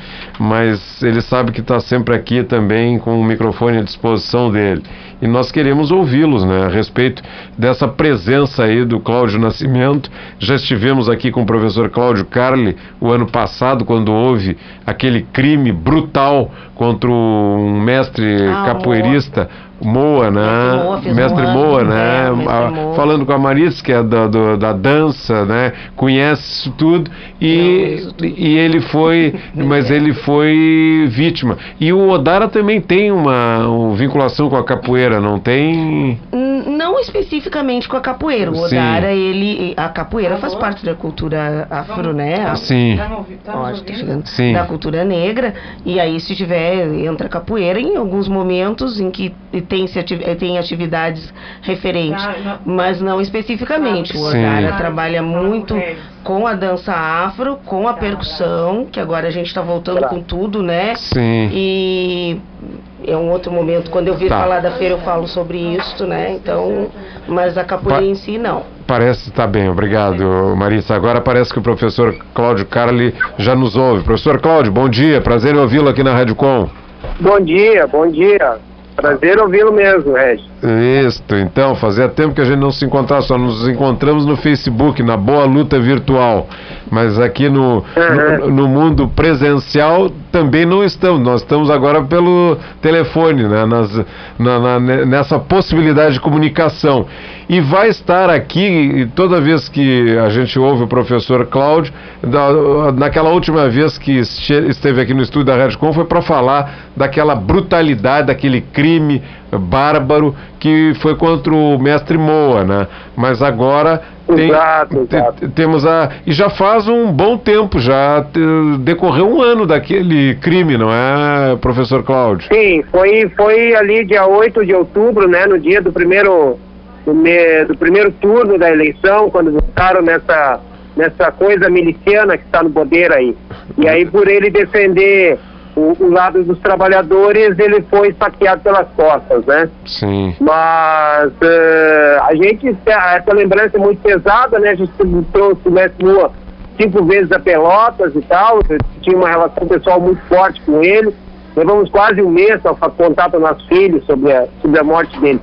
mas ele sabe que está sempre aqui também com o microfone à disposição dele. E nós queremos ouvi-los, né, a respeito dessa presença aí do Cláudio Nascimento. Já estivemos aqui com o professor Cláudio Carli o ano passado, quando houve aquele crime brutal contra um mestre ah, capoeirista, Moa, né? Moa, mestre um Moa, né? É, mestre a, Moa. Falando com a Marisa, que é da, do, da dança, né? Conhece isso tudo e, Não, tudo. e ele foi, mas ele foi vítima. E o Odara também tem uma, uma vinculação com a capoeira, não tem? Não especificamente com a capoeira. O Odara, ele, a capoeira faz parte da cultura afro, né? A, Sim. Ó, tá chegando, Sim. Da cultura negra. E aí, se tiver, entra a capoeira em alguns momentos em que tem, tem atividades referentes, mas não especificamente. O Odara trabalha muito com a dança afro, com a percussão, que agora a gente está voltando com tudo, né? Sim. E é um outro momento, quando eu vir tá. falar da feira eu falo sobre isso, né? Então, mas a capoeira pa em si não. Parece estar tá bem, obrigado, Marisa. Agora parece que o professor Cláudio Carli já nos ouve. Professor Cláudio, bom dia, prazer em ouvi-lo aqui na Rádio Com. Bom dia, bom dia. Prazer ouvi-lo mesmo, Regis. Isso, então, fazia tempo que a gente não se encontrava, só nos encontramos no Facebook, na Boa Luta Virtual. Mas aqui no, uhum. no, no mundo presencial também não estamos. Nós estamos agora pelo telefone, né, nas, na, na, nessa possibilidade de comunicação. E vai estar aqui, toda vez que a gente ouve o professor Cláudio, da, naquela última vez que esteve aqui no estúdio da Rádio Com, foi para falar daquela brutalidade, daquele crime bárbaro que foi contra o mestre Moa, né? Mas agora tem, exato, exato. Te, temos a... E já faz um bom tempo, já te, decorreu um ano daquele crime, não é, professor Cláudio? Sim, foi, foi ali dia oito de outubro, né? No dia do primeiro, do, me, do primeiro turno da eleição, quando votaram nessa, nessa coisa miliciana que está no poder aí. E aí, por ele defender O, o lado dos trabalhadores, ele foi saqueado pelas costas, né? Sim. Mas uh, a gente, essa lembrança é muito pesada, né? A gente trouxe o mestre Moa cinco vezes a Pelotas e tal, tinha uma relação pessoal muito forte com ele. Levamos quase um mês para contar para nossos filhos sobre a, sobre a morte dele.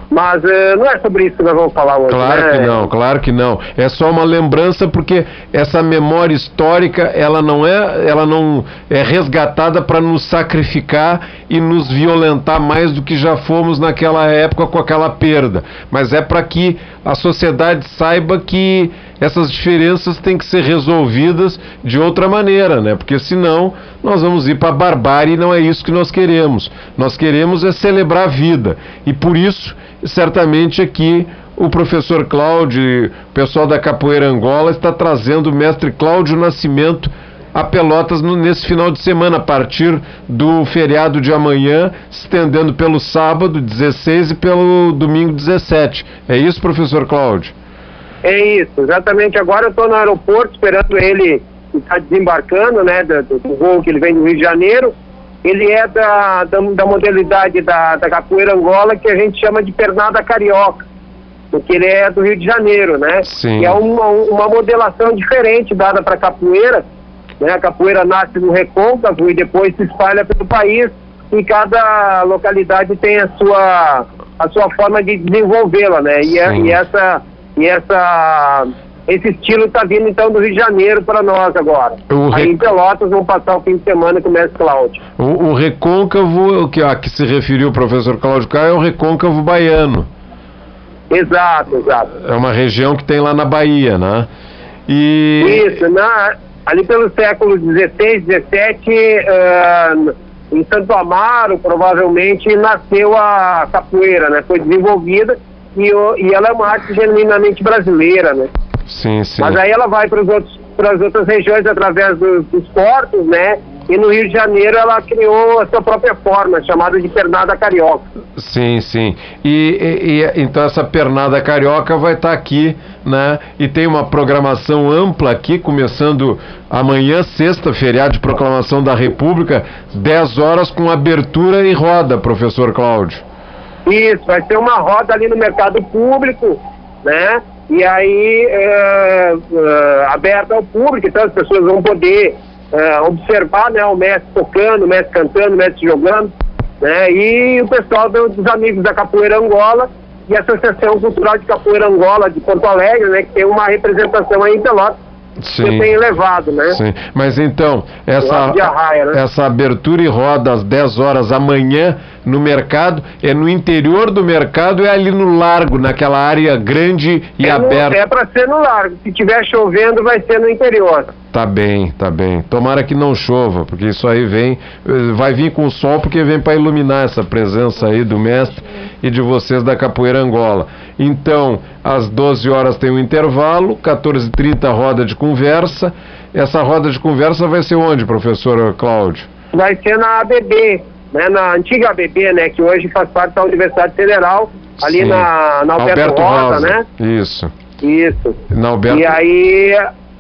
Mas uh, não é sobre isso que nós vamos falar hoje. Claro né? que não, claro que não. É só uma lembrança, porque essa memória histórica, ela não é, ela não é resgatada para nos sacrificar e nos violentar mais do que já fomos naquela época com aquela perda. Mas é para que a sociedade saiba que essas diferenças têm que ser resolvidas de outra maneira, né? Porque senão nós vamos ir para a barbárie e não é isso que nós queremos. Nós queremos é celebrar a vida. E por isso, certamente aqui o professor Cláudio, o pessoal da Capoeira Angola, está trazendo o mestre Cláudio Nascimento a Pelotas no, nesse final de semana, a partir do feriado de amanhã, se estendendo pelo sábado dezesseis e pelo domingo dezessete. É isso, professor Cláudio? É isso, exatamente. Agora eu estou no aeroporto esperando ele estar desembarcando, né, do, do voo que ele vem do Rio de Janeiro. Ele é da, da, da modalidade da, da Capoeira Angola, que a gente chama de pernada carioca, porque ele é do Rio de Janeiro, né? Sim. E é uma, uma modelação diferente dada para a capoeira, né? A capoeira nasce no recôncavo e depois se espalha pelo país, e cada localidade tem a sua, a sua forma de desenvolvê-la, né? E, é, e essa... E essa, esse estilo está vindo então do Rio de Janeiro para nós agora. O Aí rec... em Pelotas vão passar o fim de semana com o mestre Cláudio. O, o recôncavo, que, a que se referiu o professor Cláudio Caio, é o recôncavo baiano. Exato, exato. É uma região que tem lá na Bahia, né? E... Isso, na, ali pelos séculos dezesseis, dezessete, uh, em Santo Amaro, provavelmente, nasceu a capoeira, né? Foi desenvolvida. E, e ela é uma arte genuinamente brasileira, né? Sim, sim. Mas aí ela vai para as outras regiões através dos, dos portos, né? E no Rio de Janeiro ela criou a sua própria forma, chamada de pernada carioca. Sim, sim. E, e, e então essa pernada carioca vai estar aqui, né? E tem uma programação ampla aqui, começando amanhã, sexta, feriado de proclamação da República, dez horas com abertura e roda, professor Cláudio. Isso, vai ser uma roda ali no mercado público, né? E aí, é, é, aberta ao público, então as pessoas vão poder é, observar, né, o mestre tocando, o mestre cantando, o mestre jogando, né? E o pessoal dos amigos da Capoeira Angola e a Associação Cultural de Capoeira Angola de Porto Alegre, né? Que tem uma representação aí em Pelotas. Sim, que tem elevado, né? Sim. Mas então, essa, Arraia, né? essa abertura e roda às dez horas amanhã no mercado, é no interior do mercado, é ali no largo, naquela área grande e é aberta? No, é para ser no largo, se tiver chovendo vai ser no interior. Tá bem, tá bem. Tomara que não chova, porque isso aí vem, vai vir com o sol, porque vem para iluminar essa presença aí do mestre e de vocês da Capoeira Angola. Então, às doze horas tem um intervalo, quatorze e trinta roda de conversa. Essa roda de conversa vai ser onde, professor Cláudio? Vai ser na A B B, né, na antiga A B B, né, que hoje faz parte da Universidade Federal, ali na, na Alberto, Alberto Rosa, Rosa, né? Isso. Isso. Na Alberto... E aí...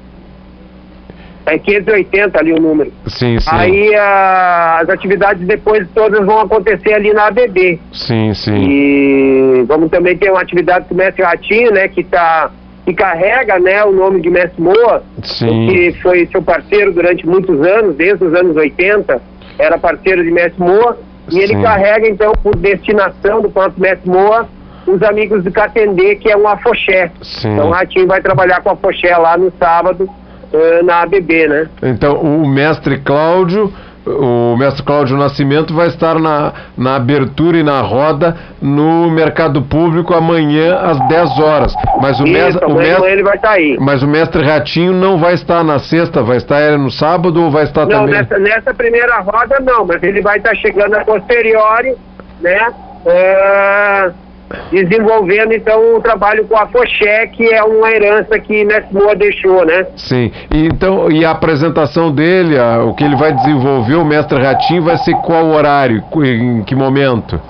É quinhentos e oitenta ali o número. Sim, sim. Aí a, as atividades depois todas vão acontecer ali na A B B. Sim, sim. E vamos também ter uma atividade com o mestre Ratinho, né, que tá, que carrega, né, o nome de mestre Moa, sim, que foi seu parceiro durante muitos anos, desde os anos oitenta, era parceiro de mestre Moa, e sim, ele carrega então por destinação do próprio mestre Moa os amigos do Catendê, que é um afoxé. Sim. Então o Ratinho vai trabalhar com a afoxé lá no sábado, na A B B, né? Então o mestre Cláudio, o mestre Cláudio Nascimento vai estar na, na abertura e na roda no mercado público amanhã às dez horas. Mas o, Isso, mestre, o mestre, mestre ele vai estar aí. Mas o mestre Ratinho não vai estar na sexta, vai estar no sábado ou vai estar não, também? Nessa, nessa primeira roda não, mas ele vai estar chegando a posteriori, né? É... desenvolvendo então o trabalho com a afoxé, que é uma herança que Mestre Moa deixou, né? Sim, e, então, e a apresentação dele, a, o que ele vai desenvolver, o mestre Ratinho, vai ser qual horário, em que momento?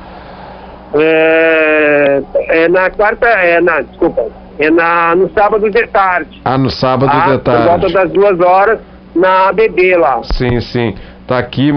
É, é na quarta, é na, desculpa, é na, no sábado de tarde. Ah, no sábado ah, de tarde. Por volta das duas horas, na A B B lá. Sim, sim. Está aqui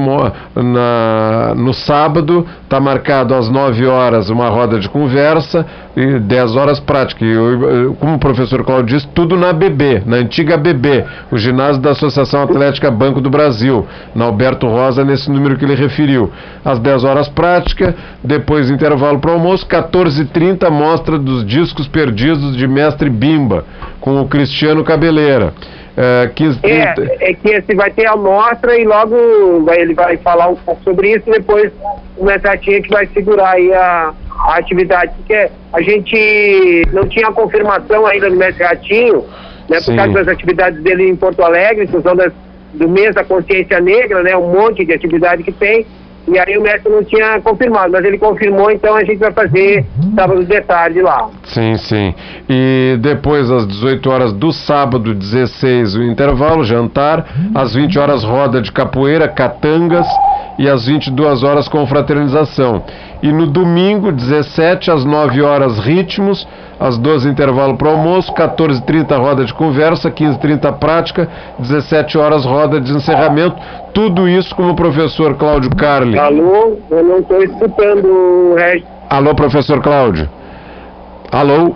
na, no sábado, está marcado às nove horas uma roda de conversa e dez horas prática. E eu, como o professor Cláudio disse, tudo na B B, na antiga B B, o ginásio da Associação Atlética Banco do Brasil, na Alberto Rosa, nesse número que ele referiu. Às dez horas prática, depois intervalo para o almoço, quatorze e trinta, mostra dos discos perdidos de Mestre Bimba, com o Cristiano Cabeleira. É, quinze, trinta... é, é que esse vai ter a mostra e logo vai, ele vai falar um pouco sobre isso, e depois o Mestre Ratinho que vai segurar aí a, a atividade, porque a gente não tinha confirmação ainda do Mestre Ratinho, né, por causa das atividades dele em Porto Alegre, em função das, do mês da consciência negra, né, um monte de atividade que tem, e aí o mestre não tinha confirmado, mas ele confirmou, então a gente vai fazer sábado de tarde lá. Sim, sim. E depois, às dezoito horas do sábado, dezesseis, o intervalo, jantar. Às vinte horas, roda de capoeira, catangas. E às vinte e duas horas, confraternização. E no domingo, dezessete, às nove horas, ritmos. Às doze, intervalo para o almoço. quatorze e trinta, roda de conversa. quinze e trinta, prática. dezessete horas, roda de encerramento. Tudo isso com o professor Cláudio Carli. Alô, eu não estou escutando o resto. Alô, professor Cláudio. Alô.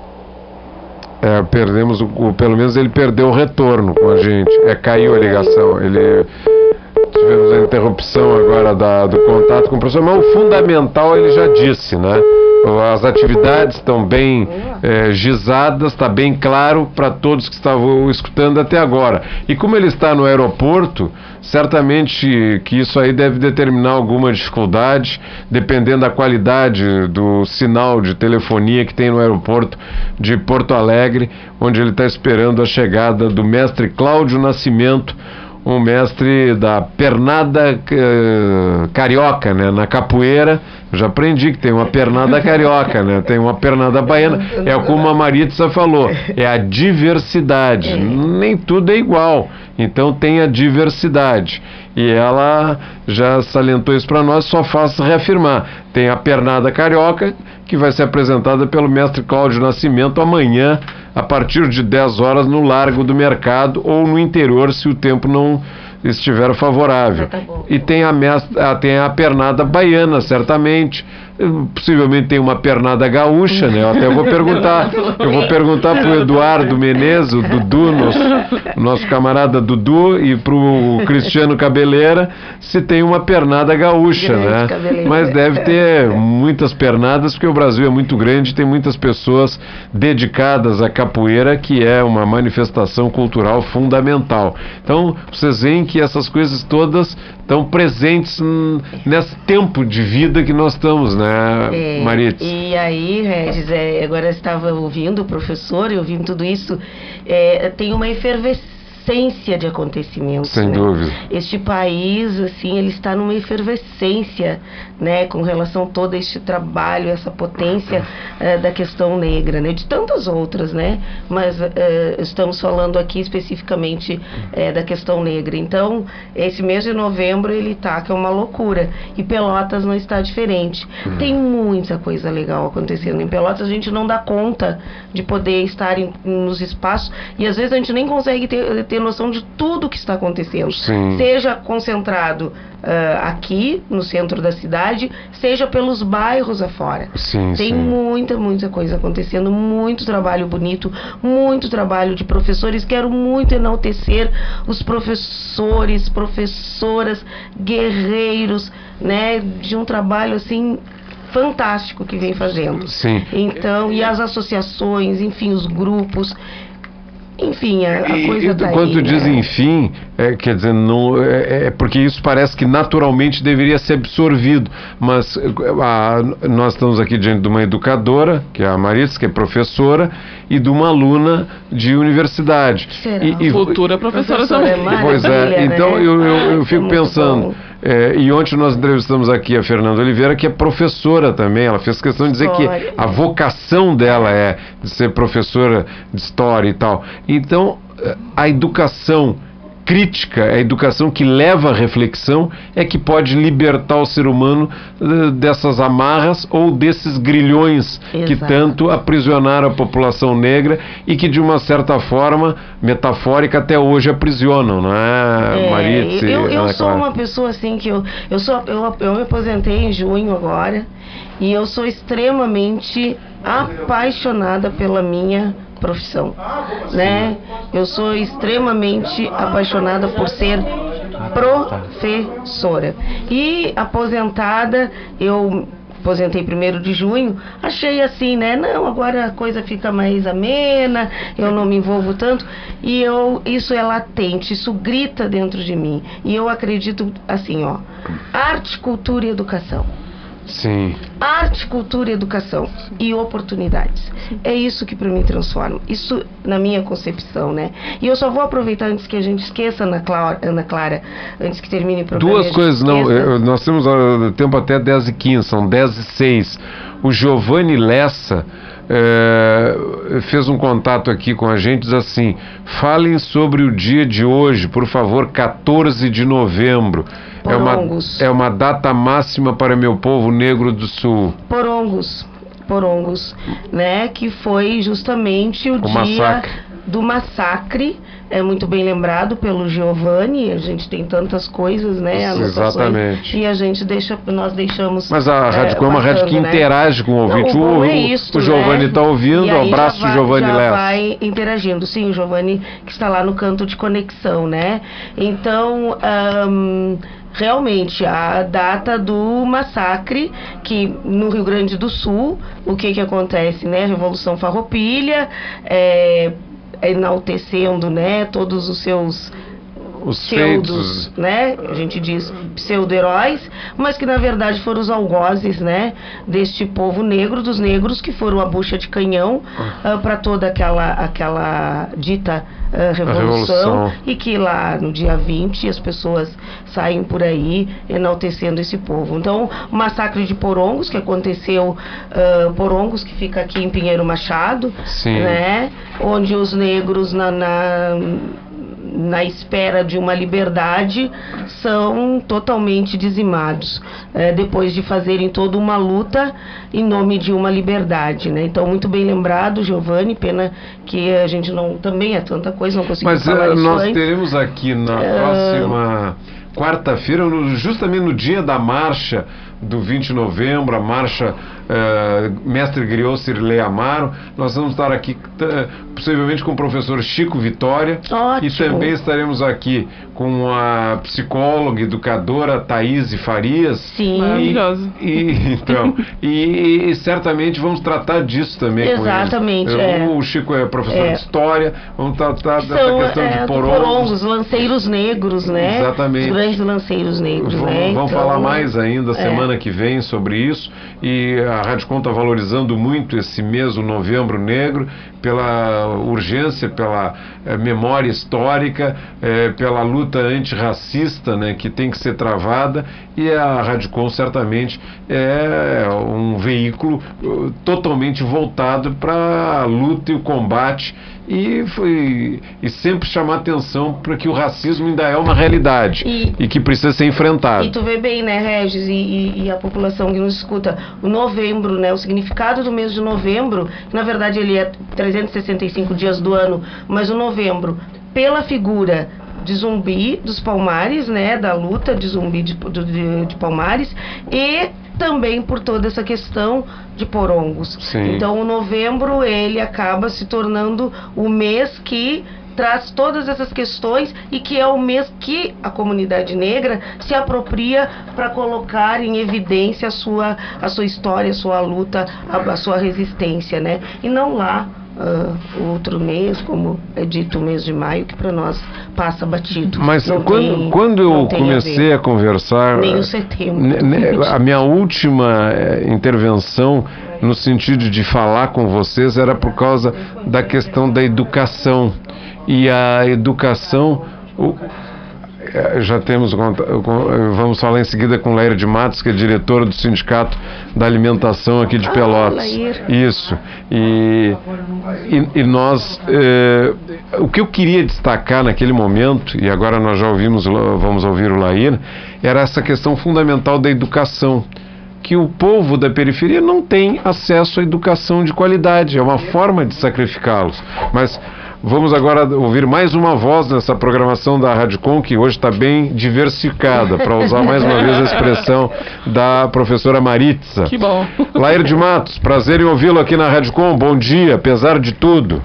É, perdemos, o, o, pelo menos ele perdeu o retorno com a gente. É, caiu a ligação. Ele... Tivemos a interrupção agora da, do contato com o professor, mas o fundamental ele já disse, né? As atividades estão bem é, gizadas, está bem claro para todos que estavam escutando até agora. E como ele está no aeroporto, certamente que isso aí deve determinar alguma dificuldade, dependendo da qualidade do sinal de telefonia que tem no aeroporto de Porto Alegre, onde ele está esperando a chegada do mestre Cláudio Nascimento, um mestre da pernada uh, carioca, né? Na capoeira, eu já aprendi que tem uma pernada carioca, né? Tem uma pernada baiana, é como a Maritza falou, é a diversidade, nem tudo é igual, então tem a diversidade, e ela já salientou isso para nós, só faz reafirmar, tem a pernada carioca, que vai ser apresentada pelo mestre Cláudio Nascimento amanhã, a partir de dez horas no Largo do Mercado ou no interior, se o tempo não estiver favorável. Tá e tem a, mestra, tem a pernada baiana, certamente. Possivelmente tem uma pernada gaúcha, né? Eu até vou perguntar. Eu vou perguntar para o Eduardo Menezes, o Dudu, nosso, nosso camarada Dudu, e para o Cristiano Cabeleira, se tem uma pernada gaúcha, né? Mas deve ter muitas pernadas, porque o Brasil é muito grande, tem muitas pessoas dedicadas à capoeira, que é uma manifestação cultural fundamental. Então, vocês veem que essas coisas todas estão presentes hum, nesse tempo de vida que nós estamos, né, é, Maritza? E aí, Regis, é, agora eu estava ouvindo o professor e ouvindo tudo isso, é, tem uma efervescência de acontecimentos. Sem né? dúvida. Este país, assim, ele está numa efervescência, né, com relação a todo este trabalho, essa potência uh, da questão negra, né, de tantas outras, né, mas uh, estamos falando aqui especificamente uh, da questão negra. Então, esse mês de novembro ele tá, que é uma loucura, e Pelotas não está diferente. Uhum. Tem muita coisa legal acontecendo em Pelotas, a gente não dá conta de poder estar em, nos espaços, e às vezes a gente nem consegue ter, ter noção de tudo que está acontecendo. Sim. Seja concentrado uh, aqui no centro da cidade, seja pelos bairros afora. Sim, tem sim. muita, muita coisa acontecendo, muito trabalho bonito, muito trabalho de professores. Quero muito enaltecer os professores, professoras, guerreiros, né, de um trabalho assim fantástico que vem fazendo. Sim. Então, e as associações, enfim, os grupos. Enfim, a, a coisa e, tá quando aí, tu diz né? enfim, é, quer dizer, não, é, é porque isso parece que naturalmente deveria ser absorvido, mas a, nós estamos aqui diante de uma educadora, que é a Maritza, que é professora, e de uma aluna de universidade. Será? E, e, Futura professora Professora também. é pois é, então né? eu, eu, eu Ai, fico é pensando, é, e ontem nós entrevistamos aqui a Fernanda Oliveira, que é professora também, ela fez questão de dizer História. que a vocação dela é de ser professora de história e tal. Então, a educação crítica, a educação que leva à reflexão é que pode libertar o ser humano uh, dessas amarras ou desses grilhões Exato. Que tanto aprisionaram a população negra e que de uma certa forma metafórica até hoje aprisionam, não é, é Maritze? Eu, eu sou uma pessoa assim que eu, eu, sou, eu, eu me aposentei em junho agora e eu sou extremamente apaixonada pela minha profissão, né? Eu sou extremamente apaixonada por ser professora e aposentada. Eu aposentei primeiro de junho, achei assim, né? Não, agora a coisa fica mais amena, eu não me envolvo tanto e eu, isso é latente, isso grita dentro de mim e eu acredito assim, ó, arte, cultura e educação. Sim. Arte, cultura e educação e oportunidades. É isso que para mim transforma. Isso na minha concepção, né? E eu só vou aproveitar antes que a gente esqueça, Ana Clara, Ana Clara antes que termine o programa. Duas coisas, não. Eu, nós temos uh, tempo até dez e quinze, são dez e seis. O Giovanni Lessa é, fez um contato aqui com a gente, diz assim: falem sobre o dia de hoje, por favor, quatorze de novembro. É uma, é uma data máxima para meu povo negro do Sul. Porongos, Porongos, né? Que foi justamente o, o dia massacre. do massacre. É muito bem lembrado pelo Giovanni. A gente tem tantas coisas, né? Exatamente. E a gente deixa, nós deixamos. Mas a Rádio Com é uma rádio que né? interage com o ouvinte. Não, o o, é isso, o Giovanni está né? ouvindo. Um abraço, já vai, Giovanni já Lessa. vai interagindo. Sim, o Giovanni que está lá no canto de conexão, né? Então. Um, realmente, a data do massacre, que no Rio Grande do Sul, o que que acontece, né? Revolução Farroupilha, é, enaltecendo, né, todos os seus os pseudos, feitos, né? A gente diz pseudo-heróis, mas que na verdade foram os algozes, né? Deste povo negro, dos negros que foram a bucha de canhão uh, para toda aquela, aquela dita uh, revolução, revolução e que lá no dia vinte as pessoas saem por aí enaltecendo esse povo. Então, o massacre de Porongos, que aconteceu, uh, Porongos, que fica aqui em Pinheiro Machado, Sim. né? Onde os negros na, na na espera de uma liberdade, são totalmente dizimados, é, depois de fazerem toda uma luta em nome de uma liberdade, né? Então, muito bem lembrado, Giovanni, pena que a gente não, também é tanta coisa, não conseguimos Mas falar uh, isso nós antes. teremos aqui na uh... próxima quarta-feira, justamente no dia da marcha do vinte de novembro, a marcha uh, Mestre Griot Cirlei Amaro, nós vamos estar aqui uh, possivelmente com o professor Chico Vitória. Ótimo. E também estaremos aqui com a psicóloga, educadora Thaís Farias. Sim. Maravilhoso. E, então, e, e certamente vamos tratar disso também. Exatamente, com é. O Chico é professor é. de História, vamos tratar dessa São, questão é, de do porongos. porongos, lanceiros negros, né? Exatamente. Os grandes lanceiros negros, vamos, né? Vamos então, falar mais ainda é. semana que vem sobre isso, e a Rádio Com está valorizando muito esse mês, o Novembro Negro, pela urgência, pela eh, memória histórica, eh, pela luta antirracista, né, que tem que ser travada, e a Rádio Com certamente é um veículo uh, totalmente voltado para a luta e o combate, e, foi, e sempre chamar atenção para que o racismo ainda é uma realidade e, e que precisa ser enfrentado. E tu vê bem, né, Regis, e, e, e a população que nos escuta, o novembro, né, o significado do mês de novembro, que na verdade ele é trezentos e sessenta e cinco dias do ano, mas o novembro, pela figura de Zumbi dos Palmares, né, da luta de Zumbi de, de, de Palmares, e também por toda essa questão de porongos. Sim. Então o novembro ele acaba se tornando o mês que traz todas essas questões e que é o mês que a comunidade negra se apropria para colocar em evidência a sua, a sua história, a sua luta, a, a sua resistência, né? E não lá Uh, outro mês, como é dito o mês de maio, que para nós passa batido. Mas não quando, tem, quando eu comecei a, a conversar, nem o setembro, a minha última eh, intervenção no sentido de falar com vocês era por causa da questão da educação. E a educação, o, já temos, vamos falar em seguida com Laíra de Matos, que é diretora do Sindicato da Alimentação aqui de Pelotas. Ah, isso. E, e, e nós, eh, o que eu queria destacar naquele momento, e agora nós já ouvimos, vamos ouvir o Lair, era essa questão fundamental da educação, que o povo da periferia não tem acesso à educação de qualidade, é uma forma de sacrificá-los. Mas vamos agora ouvir mais uma voz nessa programação da Rádio Com, que hoje está bem diversificada, para usar mais uma vez a expressão da professora Maritza. Que bom. Lair de Matos, prazer em ouvi-lo aqui na Rádio Com, bom dia, apesar de tudo.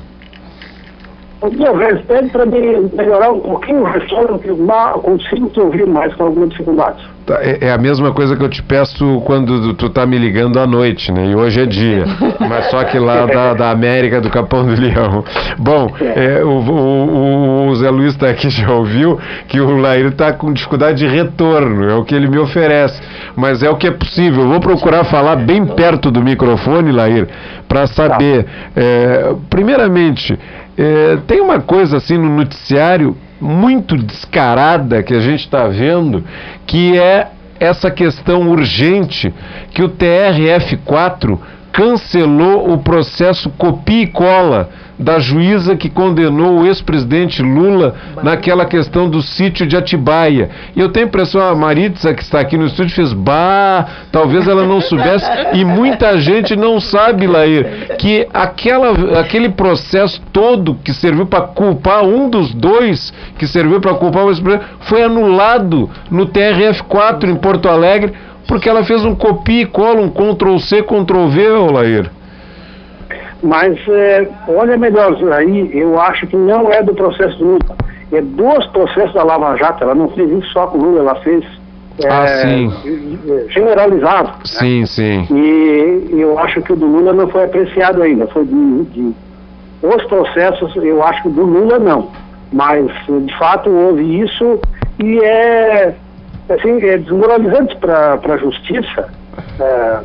Bom dia, Velho, pede para melhorar um pouquinho o retorno, que eu consigo te ouvir mais com alguma dificuldade. É, é a mesma coisa que eu te peço quando tu tá me ligando à noite, né? E hoje é dia. Mas só que lá da, da América, do Capão do Leão. Bom, é, o, o, o Zé Luiz está aqui, já ouviu que o Lair está com dificuldade de retorno, é o que ele me oferece. Mas é o que é possível. Eu vou procurar falar bem perto do microfone, Lair, para saber. É, primeiramente, é, tem uma coisa assim no noticiário muito descarada que a gente está vendo, que é essa questão urgente que o T R F quatro cancelou o processo copia e cola da juíza que condenou o ex-presidente Lula naquela questão do sítio de Atibaia. E eu tenho a impressão, a Maritza, que está aqui no estúdio, fez bah, talvez ela não soubesse, e muita gente não sabe, Lair, que aquela, aquele processo todo que serviu para culpar um dos dois, que serviu para culpar o ex-presidente, foi anulado no T R F quatro em Porto Alegre, porque ela fez um copia e cola, um control C, control V, ô Lair. Mas, é, olha melhor, aí eu acho que não é do processo do Lula, é dos processos da Lava Jato. Ela não fez isso só com o Lula, ela fez é, ah, sim. generalizado. Sim, né? sim. E eu acho que o do Lula não foi apreciado ainda, foi de, de os processos, eu acho que o do Lula não, mas de fato houve isso e é, assim, é desmoralizante para a justiça. É,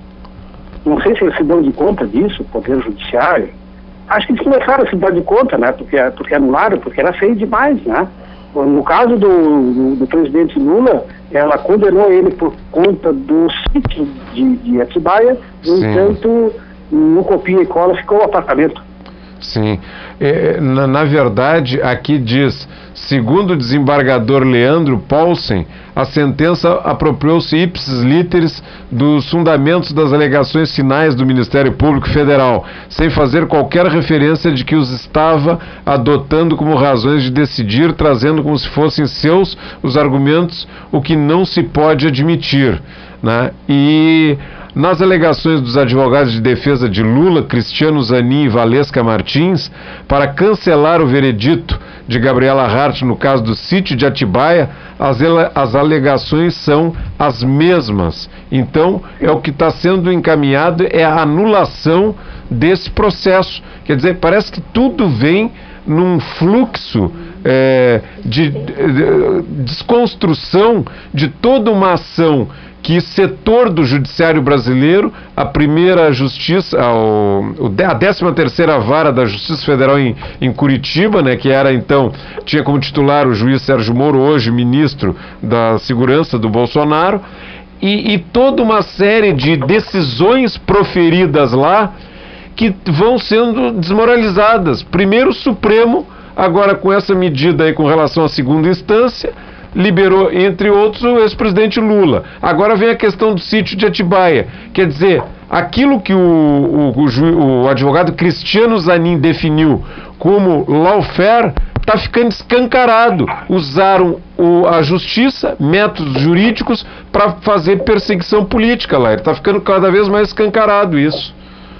não sei se eles se dão de conta disso, o Poder Judiciário. Acho que eles começaram a se dar de conta, né? Porque, porque anularam, porque era feio demais, né? No caso do, do, do presidente Lula, ela condenou ele por conta do sítio de, de Atibaia, no entanto, no copia e cola ficou o apartamento. Sim. É, na, na verdade, aqui diz, segundo o desembargador Leandro Paulsen, a sentença apropriou-se ipsis literis dos fundamentos das alegações finais do Ministério Público Federal, sem fazer qualquer referência de que os estava adotando como razões de decidir, trazendo como se fossem seus os argumentos, o que não se pode admitir, né? E nas alegações dos advogados de defesa de Lula, Cristiano Zanin e Valesca Martins, para cancelar o veredito de Gabriela Hart no caso do sítio de Atibaia, as, as alegações são as mesmas. Então, é o que está sendo encaminhado, é a anulação desse processo. Quer dizer, parece que tudo vem num fluxo é, de, de, de desconstrução de toda uma ação que setor do judiciário brasileiro, a primeira justiça, a décima terceira vara da Justiça Federal em, em Curitiba, né, que era então, tinha como titular o juiz Sérgio Moro, hoje ministro da Segurança do Bolsonaro, e, e toda uma série de decisões proferidas lá que vão sendo desmoralizadas. Primeiro o Supremo, agora com essa medida aí com relação à segunda instância, liberou, entre outros, o ex-presidente Lula. Agora vem a questão do sítio de Atibaia. Quer dizer, aquilo que o, o, o, o advogado Cristiano Zanin definiu como lawfare está ficando escancarado. Usaram o, a justiça, métodos jurídicos, para fazer perseguição política lá. Está ficando cada vez mais escancarado isso.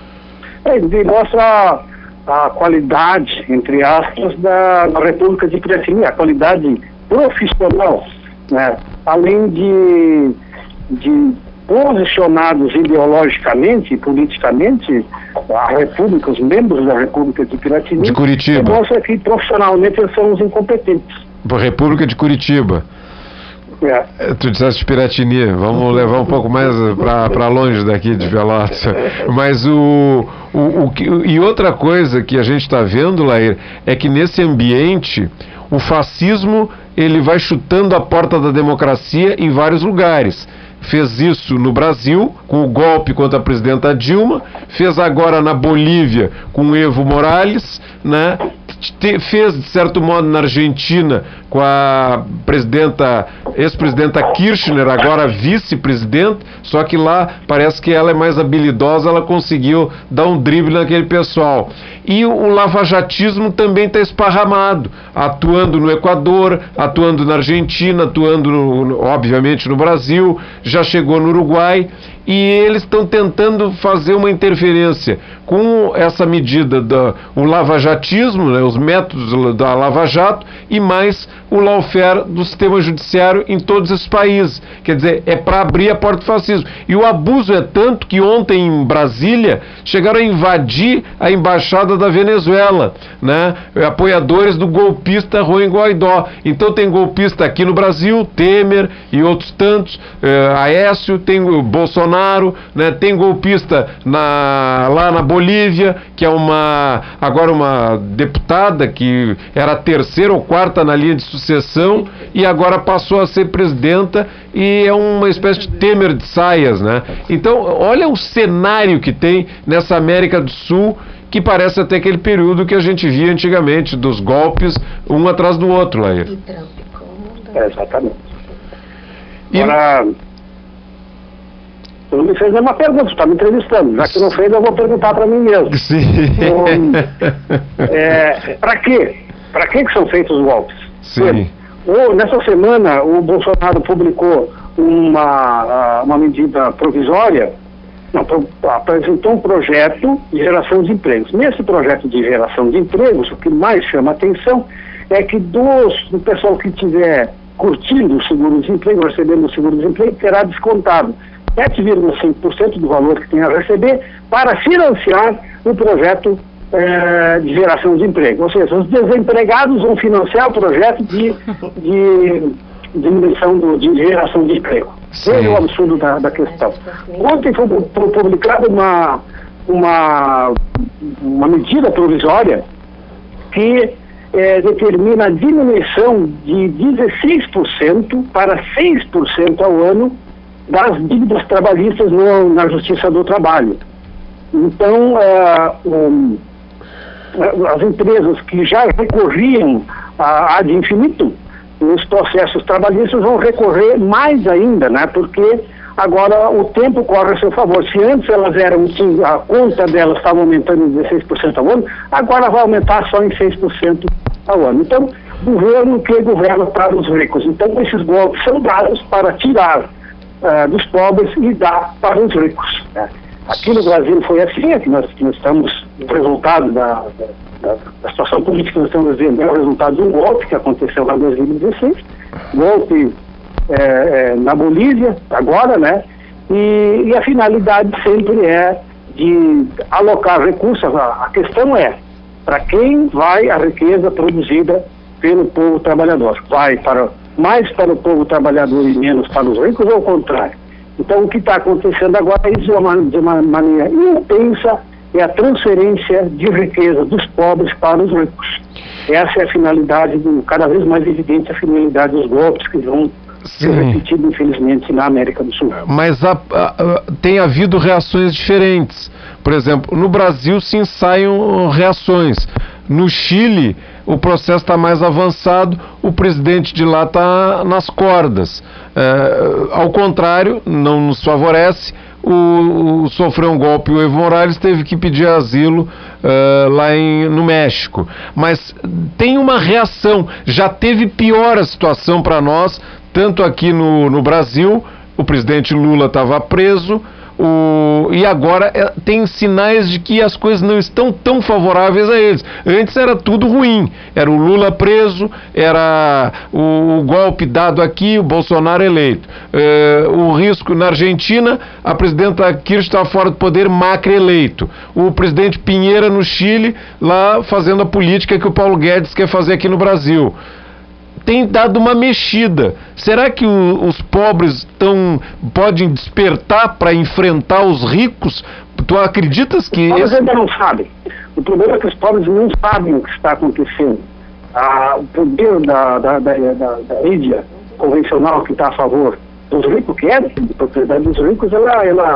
É, mostra a, a qualidade, entre aspas, da, da República de Piratininga, a qualidade profissional, né? Além de, de posicionados ideologicamente e politicamente, a República, os membros da República de Piratininga, de Curitiba, demonstra que profissionalmente eles são os incompetentes. República de Curitiba. É. Tu disseste Piratini, vamos levar um pouco mais para longe daqui de Pelotas. Mas o, o, o, o e outra coisa que a gente está vendo, Lair, é que nesse ambiente o fascismo ele vai chutando a porta da democracia em vários lugares. Fez isso no Brasil, com o golpe contra a presidenta Dilma, fez agora na Bolívia com o Evo Morales, né? te, fez, de certo modo, na Argentina, com a presidenta, ex-presidenta Kirchner, agora vice-presidente, só que lá parece que ela é mais habilidosa, ela conseguiu dar um drible naquele pessoal. E o, o lavajatismo também está esparramado, atuando no Equador, atuando na Argentina, atuando, no, no, obviamente, no Brasil, já chegou no Uruguai, e eles estão tentando fazer uma interferência com essa medida do o lavajatismo, né, os métodos da Lava Jato, e mais o lawfare do sistema judiciário em todos esses países. Quer dizer, é para abrir a porta do fascismo. E o abuso é tanto que ontem em Brasília chegaram a invadir a embaixada da Venezuela, né, apoiadores do golpista Juan Guaidó. Então tem golpista aqui no Brasil, Temer e outros tantos, eh, Aécio, tem o Bolsonaro, né, tem golpista na, lá na Bolívia, que é uma agora uma deputada que era a terceira ou quarta na linha de sucessão e agora passou a ser presidenta e é uma espécie de Temer de saias, né? Então, olha o cenário que tem nessa América do Sul, que parece até aquele período que a gente via antigamente, dos golpes um atrás do outro, Lair. É, exatamente. E... Agora, tu me fez uma pergunta, tu está me entrevistando. Já que não fez, eu vou perguntar para mim mesmo. Sim. Então, é, para quê? Para que que são feitos os golpes? Sim. O, nessa semana, o Bolsonaro publicou uma, uma medida provisória, não, pro, apresentou um projeto de geração de empregos. Nesse projeto de geração de empregos, o que mais chama atenção é que dos, do pessoal que estiver curtindo o seguro-desemprego, recebendo o seguro-desemprego, terá descontado sete vírgula cinco por cento do valor que tem a receber para financiar o projeto eh, de geração de emprego. Ou seja, os desempregados vão financiar o projeto de, de diminuição do, de geração de emprego. Esse é o absurdo da, da questão. Ontem foi publicada uma, uma, uma medida provisória que eh, determina a diminuição de dezesseis por cento para seis por cento ao ano das dívidas trabalhistas no, na Justiça do Trabalho. Então, uh, um, as empresas que já recorriam a ad infinitum nos processos trabalhistas vão recorrer mais ainda, né? Porque agora o tempo corre a seu favor. Se antes elas eram, a conta delas estava aumentando em dezesseis por cento ao ano, agora vai aumentar só em seis por cento ao ano. Então, governo que governa para os ricos. Então, esses golpes são dados para tirar Uh, dos pobres e dar para os ricos, né? Aqui no Brasil foi assim, aqui nós, nós estamos, o resultado da, da, da situação política que nós estamos vendo é o resultado de um golpe que aconteceu lá em dois mil e dezesseis, golpe é, é, na Bolívia, agora, né? E, e a finalidade sempre é de alocar recursos. A, a questão é, para quem vai a riqueza produzida pelo povo trabalhador? Vai para mais para o povo trabalhador e menos para os ricos, ou ao contrário? Então, o que está acontecendo agora é de uma, de uma maneira intensa, é a transferência de riqueza dos pobres para os ricos. Essa é a finalidade, do, cada vez mais evidente, a finalidade dos golpes que vão ser repetidos, infelizmente, na América do Sul. Mas a, a, tem havido reações diferentes. Por exemplo, no Brasil se ensaiam reações. No Chile, o processo está mais avançado, o presidente de lá está nas cordas. É, ao contrário, não nos favorece, o, o, sofreu um golpe, o Evo Morales teve que pedir asilo uh, lá em, no México. Mas tem uma reação, já teve pior a situação para nós, tanto aqui no, no Brasil, o presidente Lula estava preso, O, e agora é, tem sinais de que as coisas não estão tão favoráveis a eles. Antes era tudo ruim, era o Lula preso, era o, o golpe dado aqui, o Bolsonaro eleito, é, o risco na Argentina, a presidenta Kirchner estava fora do poder, Macri eleito, o presidente Pinheira no Chile lá fazendo a política que o Paulo Guedes quer fazer aqui no Brasil. Tem dado uma mexida. Será que o, os pobres tão, podem despertar para enfrentar os ricos? Tu acreditas que... Os pobres esse... ainda não sabem. O problema é que os pobres não sabem o que está acontecendo. Ah, o poder da, da, da, da, da mídia convencional que está a favor dos ricos, que é de propriedade dos ricos, ela, ela,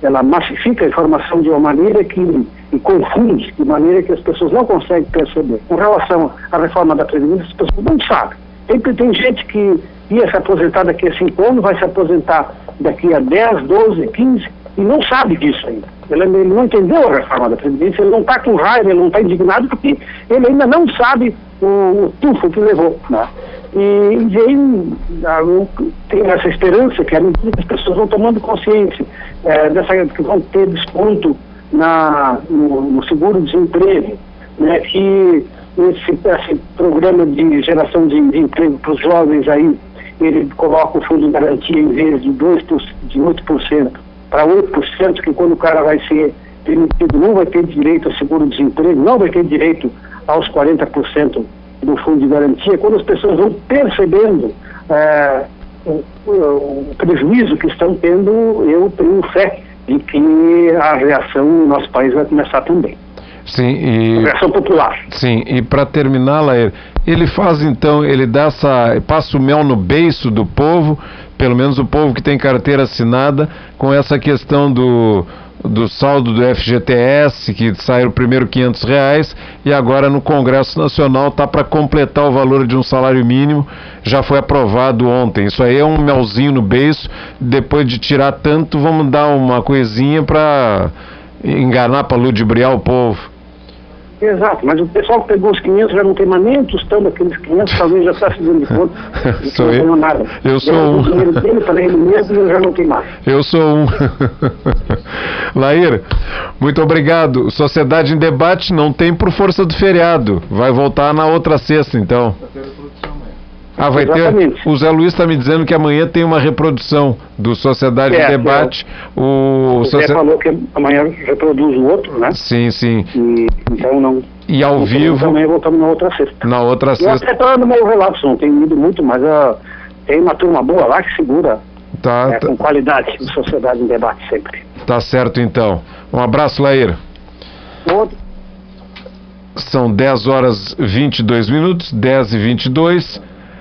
ela massifica a informação de uma maneira que e confunde, de maneira que as pessoas não conseguem perceber. Com relação à reforma da Previdência, as pessoas não sabem. Sempre tem gente que ia se aposentar daqui a cinco anos, vai se aposentar daqui a dez, doze, quinze, e não sabe disso ainda. Ele, ele não entendeu a reforma da Previdência, ele não está com raiva, ele não está indignado, porque ele ainda não sabe o, o tufo que levou, né? E, e aí tem essa esperança que, à medida que as pessoas vão tomando consciência é, dessa, que vão ter desconto na, no, no seguro-desemprego, né, que esse, esse programa de geração de, de emprego para os jovens aí, ele coloca o fundo de garantia em vez de, dois por cento, de oito por cento para oito por cento, que quando o cara vai ser demitido não vai ter direito a seguro-desemprego, não vai ter direito aos quarenta por cento do fundo de garantia. Quando as pessoas vão percebendo é, o, o prejuízo que estão tendo, eu tenho fé de que a reação no nosso país vai começar também. Sim, e... A reação popular. Sim, e para terminar, Lair, ele faz então, ele dá essa, passa o mel no beiço do povo, pelo menos o povo que tem carteira assinada, com essa questão do, do saldo do F G T S, que saíram primeiro quinhentos reais, e agora no Congresso Nacional está para completar o valor de um salário mínimo, já foi aprovado ontem. Isso aí é um melzinho no beiço, depois de tirar tanto, vamos dar uma coisinha para enganar, para ludibriar o povo. Exato, mas o pessoal que pegou os quinhentos já não tem mais nem tostando aqueles quinhentos, talvez já está se dando conta de que não ganhou nada. Eu sou um. O dinheiro dele para ele mesmo e já não tem mais. Eu sou um. Lair, muito obrigado. Sociedade em Debate não tem por força do feriado. Vai voltar na outra sexta, então. Ah, vai Exatamente. ter. O Zé Luiz está me dizendo que amanhã tem uma reprodução do Sociedade é, em Debate. É. O, o Zé Socia... falou que amanhã reproduz o outro, né? Sim, sim. E, então não. E ao não vivo. Amanhã voltamos na outra sexta. Na outra Eu sexta. até estou no meu relato, não tenho ido muito, mas uh, tem uma turma boa lá que segura tá, é, tá. com qualidade de Sociedade em Debate sempre. Tá certo, então. Um abraço, Lair. Outro. São dez horas e vinte e dois minutos, dez e vinte e dois.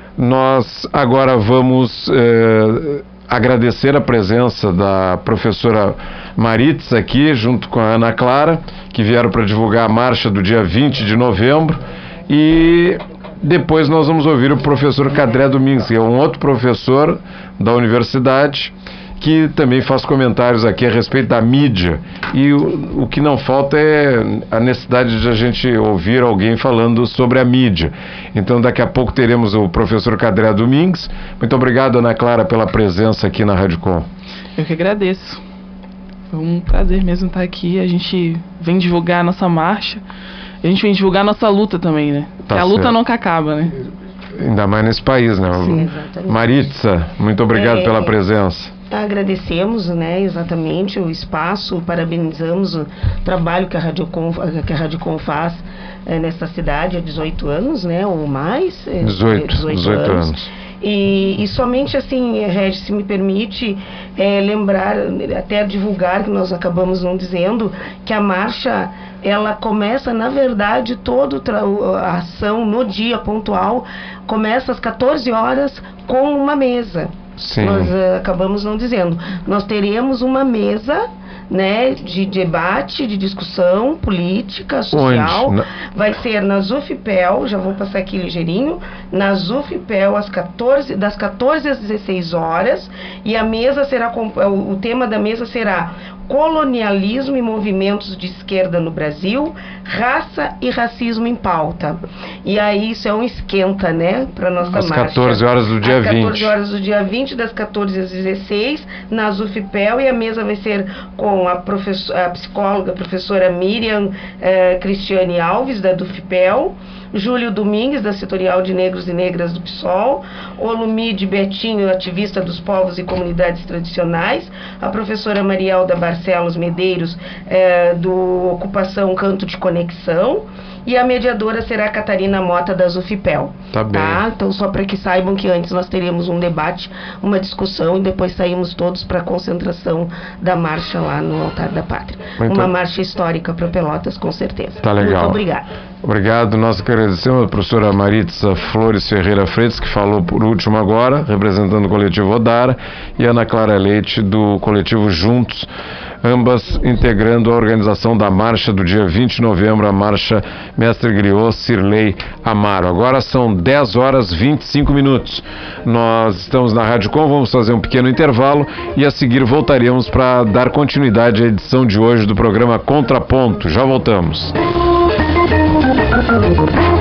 Nós agora vamos eh, agradecer a presença da professora Maritza aqui, junto com a Ana Clara, que vieram para divulgar a marcha do dia vinte de novembro. E depois nós vamos ouvir o professor Cadré Domingues, que é um outro professor da universidade, que também faz comentários aqui a respeito da mídia. E o, o que não falta é a necessidade de a gente ouvir alguém falando sobre a mídia. Então daqui a pouco teremos o professor Cadré Domingues. Muito obrigado, Ana Clara, pela presença aqui na Rádio Com. Eu que agradeço. Foi um prazer mesmo estar aqui. A gente vem divulgar a nossa marcha. A gente vem divulgar a nossa luta também, né? Tá a luta certo. nunca acaba, né? Ainda mais nesse país, né? Sim, exatamente. Maritza, muito obrigado É, pela presença. Agradecemos, né, exatamente o espaço, parabenizamos o trabalho que a Rádio Com, que a Rádio Com faz é, nessa cidade há dezoito anos, né, ou mais. É, dezoito, dezoito anos. E, e somente assim, Regis, se me permite é, lembrar, até divulgar, que nós acabamos não dizendo, que a marcha, ela começa, na verdade, toda a ação no dia pontual, começa às quatorze horas com uma mesa. Sim. Nós uh, acabamos não dizendo. Nós teremos uma mesa, né, de debate, de discussão política, social. Onde? Vai ser na Zufipel, já vou passar aqui ligeirinho, na Zufipel às quatorze, das quatorze às dezesseis horas, e a mesa será, o tema da mesa será colonialismo e movimentos de esquerda no Brasil, raça e racismo em pauta. E aí isso é um esquenta, né, para nossa às marcha. quatorze horas do dia às vinte. quatorze horas do dia vinte, das quatorze às dezesseis, na Zufipel, e a mesa vai ser com a, a psicóloga, a professora Miriam eh, Cristiane Alves, da Dufipel, Júlio Domingues, da Setorial de Negros e Negras do PSOL, Olumide Betinho, ativista dos povos e comunidades tradicionais, a professora Marielda Barcelos Medeiros, eh, do Ocupação Canto de Conexão, e a mediadora será a Catarina Mota, da Zufipel. Tá bem. Tá? Então, só para que saibam que antes nós teríamos um debate, uma discussão, e depois saímos todos para a concentração da marcha lá no Altar da Pátria. Muito Uma marcha histórica para Pelotas, com certeza. Tá legal. Muito obrigada. Obrigado. Nós agradecemos a professora Maritza Flores Ferreira Freitas, que falou por último agora, representando o coletivo Odara, e Ana Clara Leite, do coletivo Juntos, ambas integrando a organização da marcha do dia vinte de novembro, a marcha Mestre Griot Cirlei Amaro. Agora são dez horas e vinte e cinco minutos. Nós estamos na Rádio Com, vamos fazer um pequeno intervalo e a seguir voltaremos para dar continuidade à edição de hoje do programa Contraponto. Já voltamos. Thank you.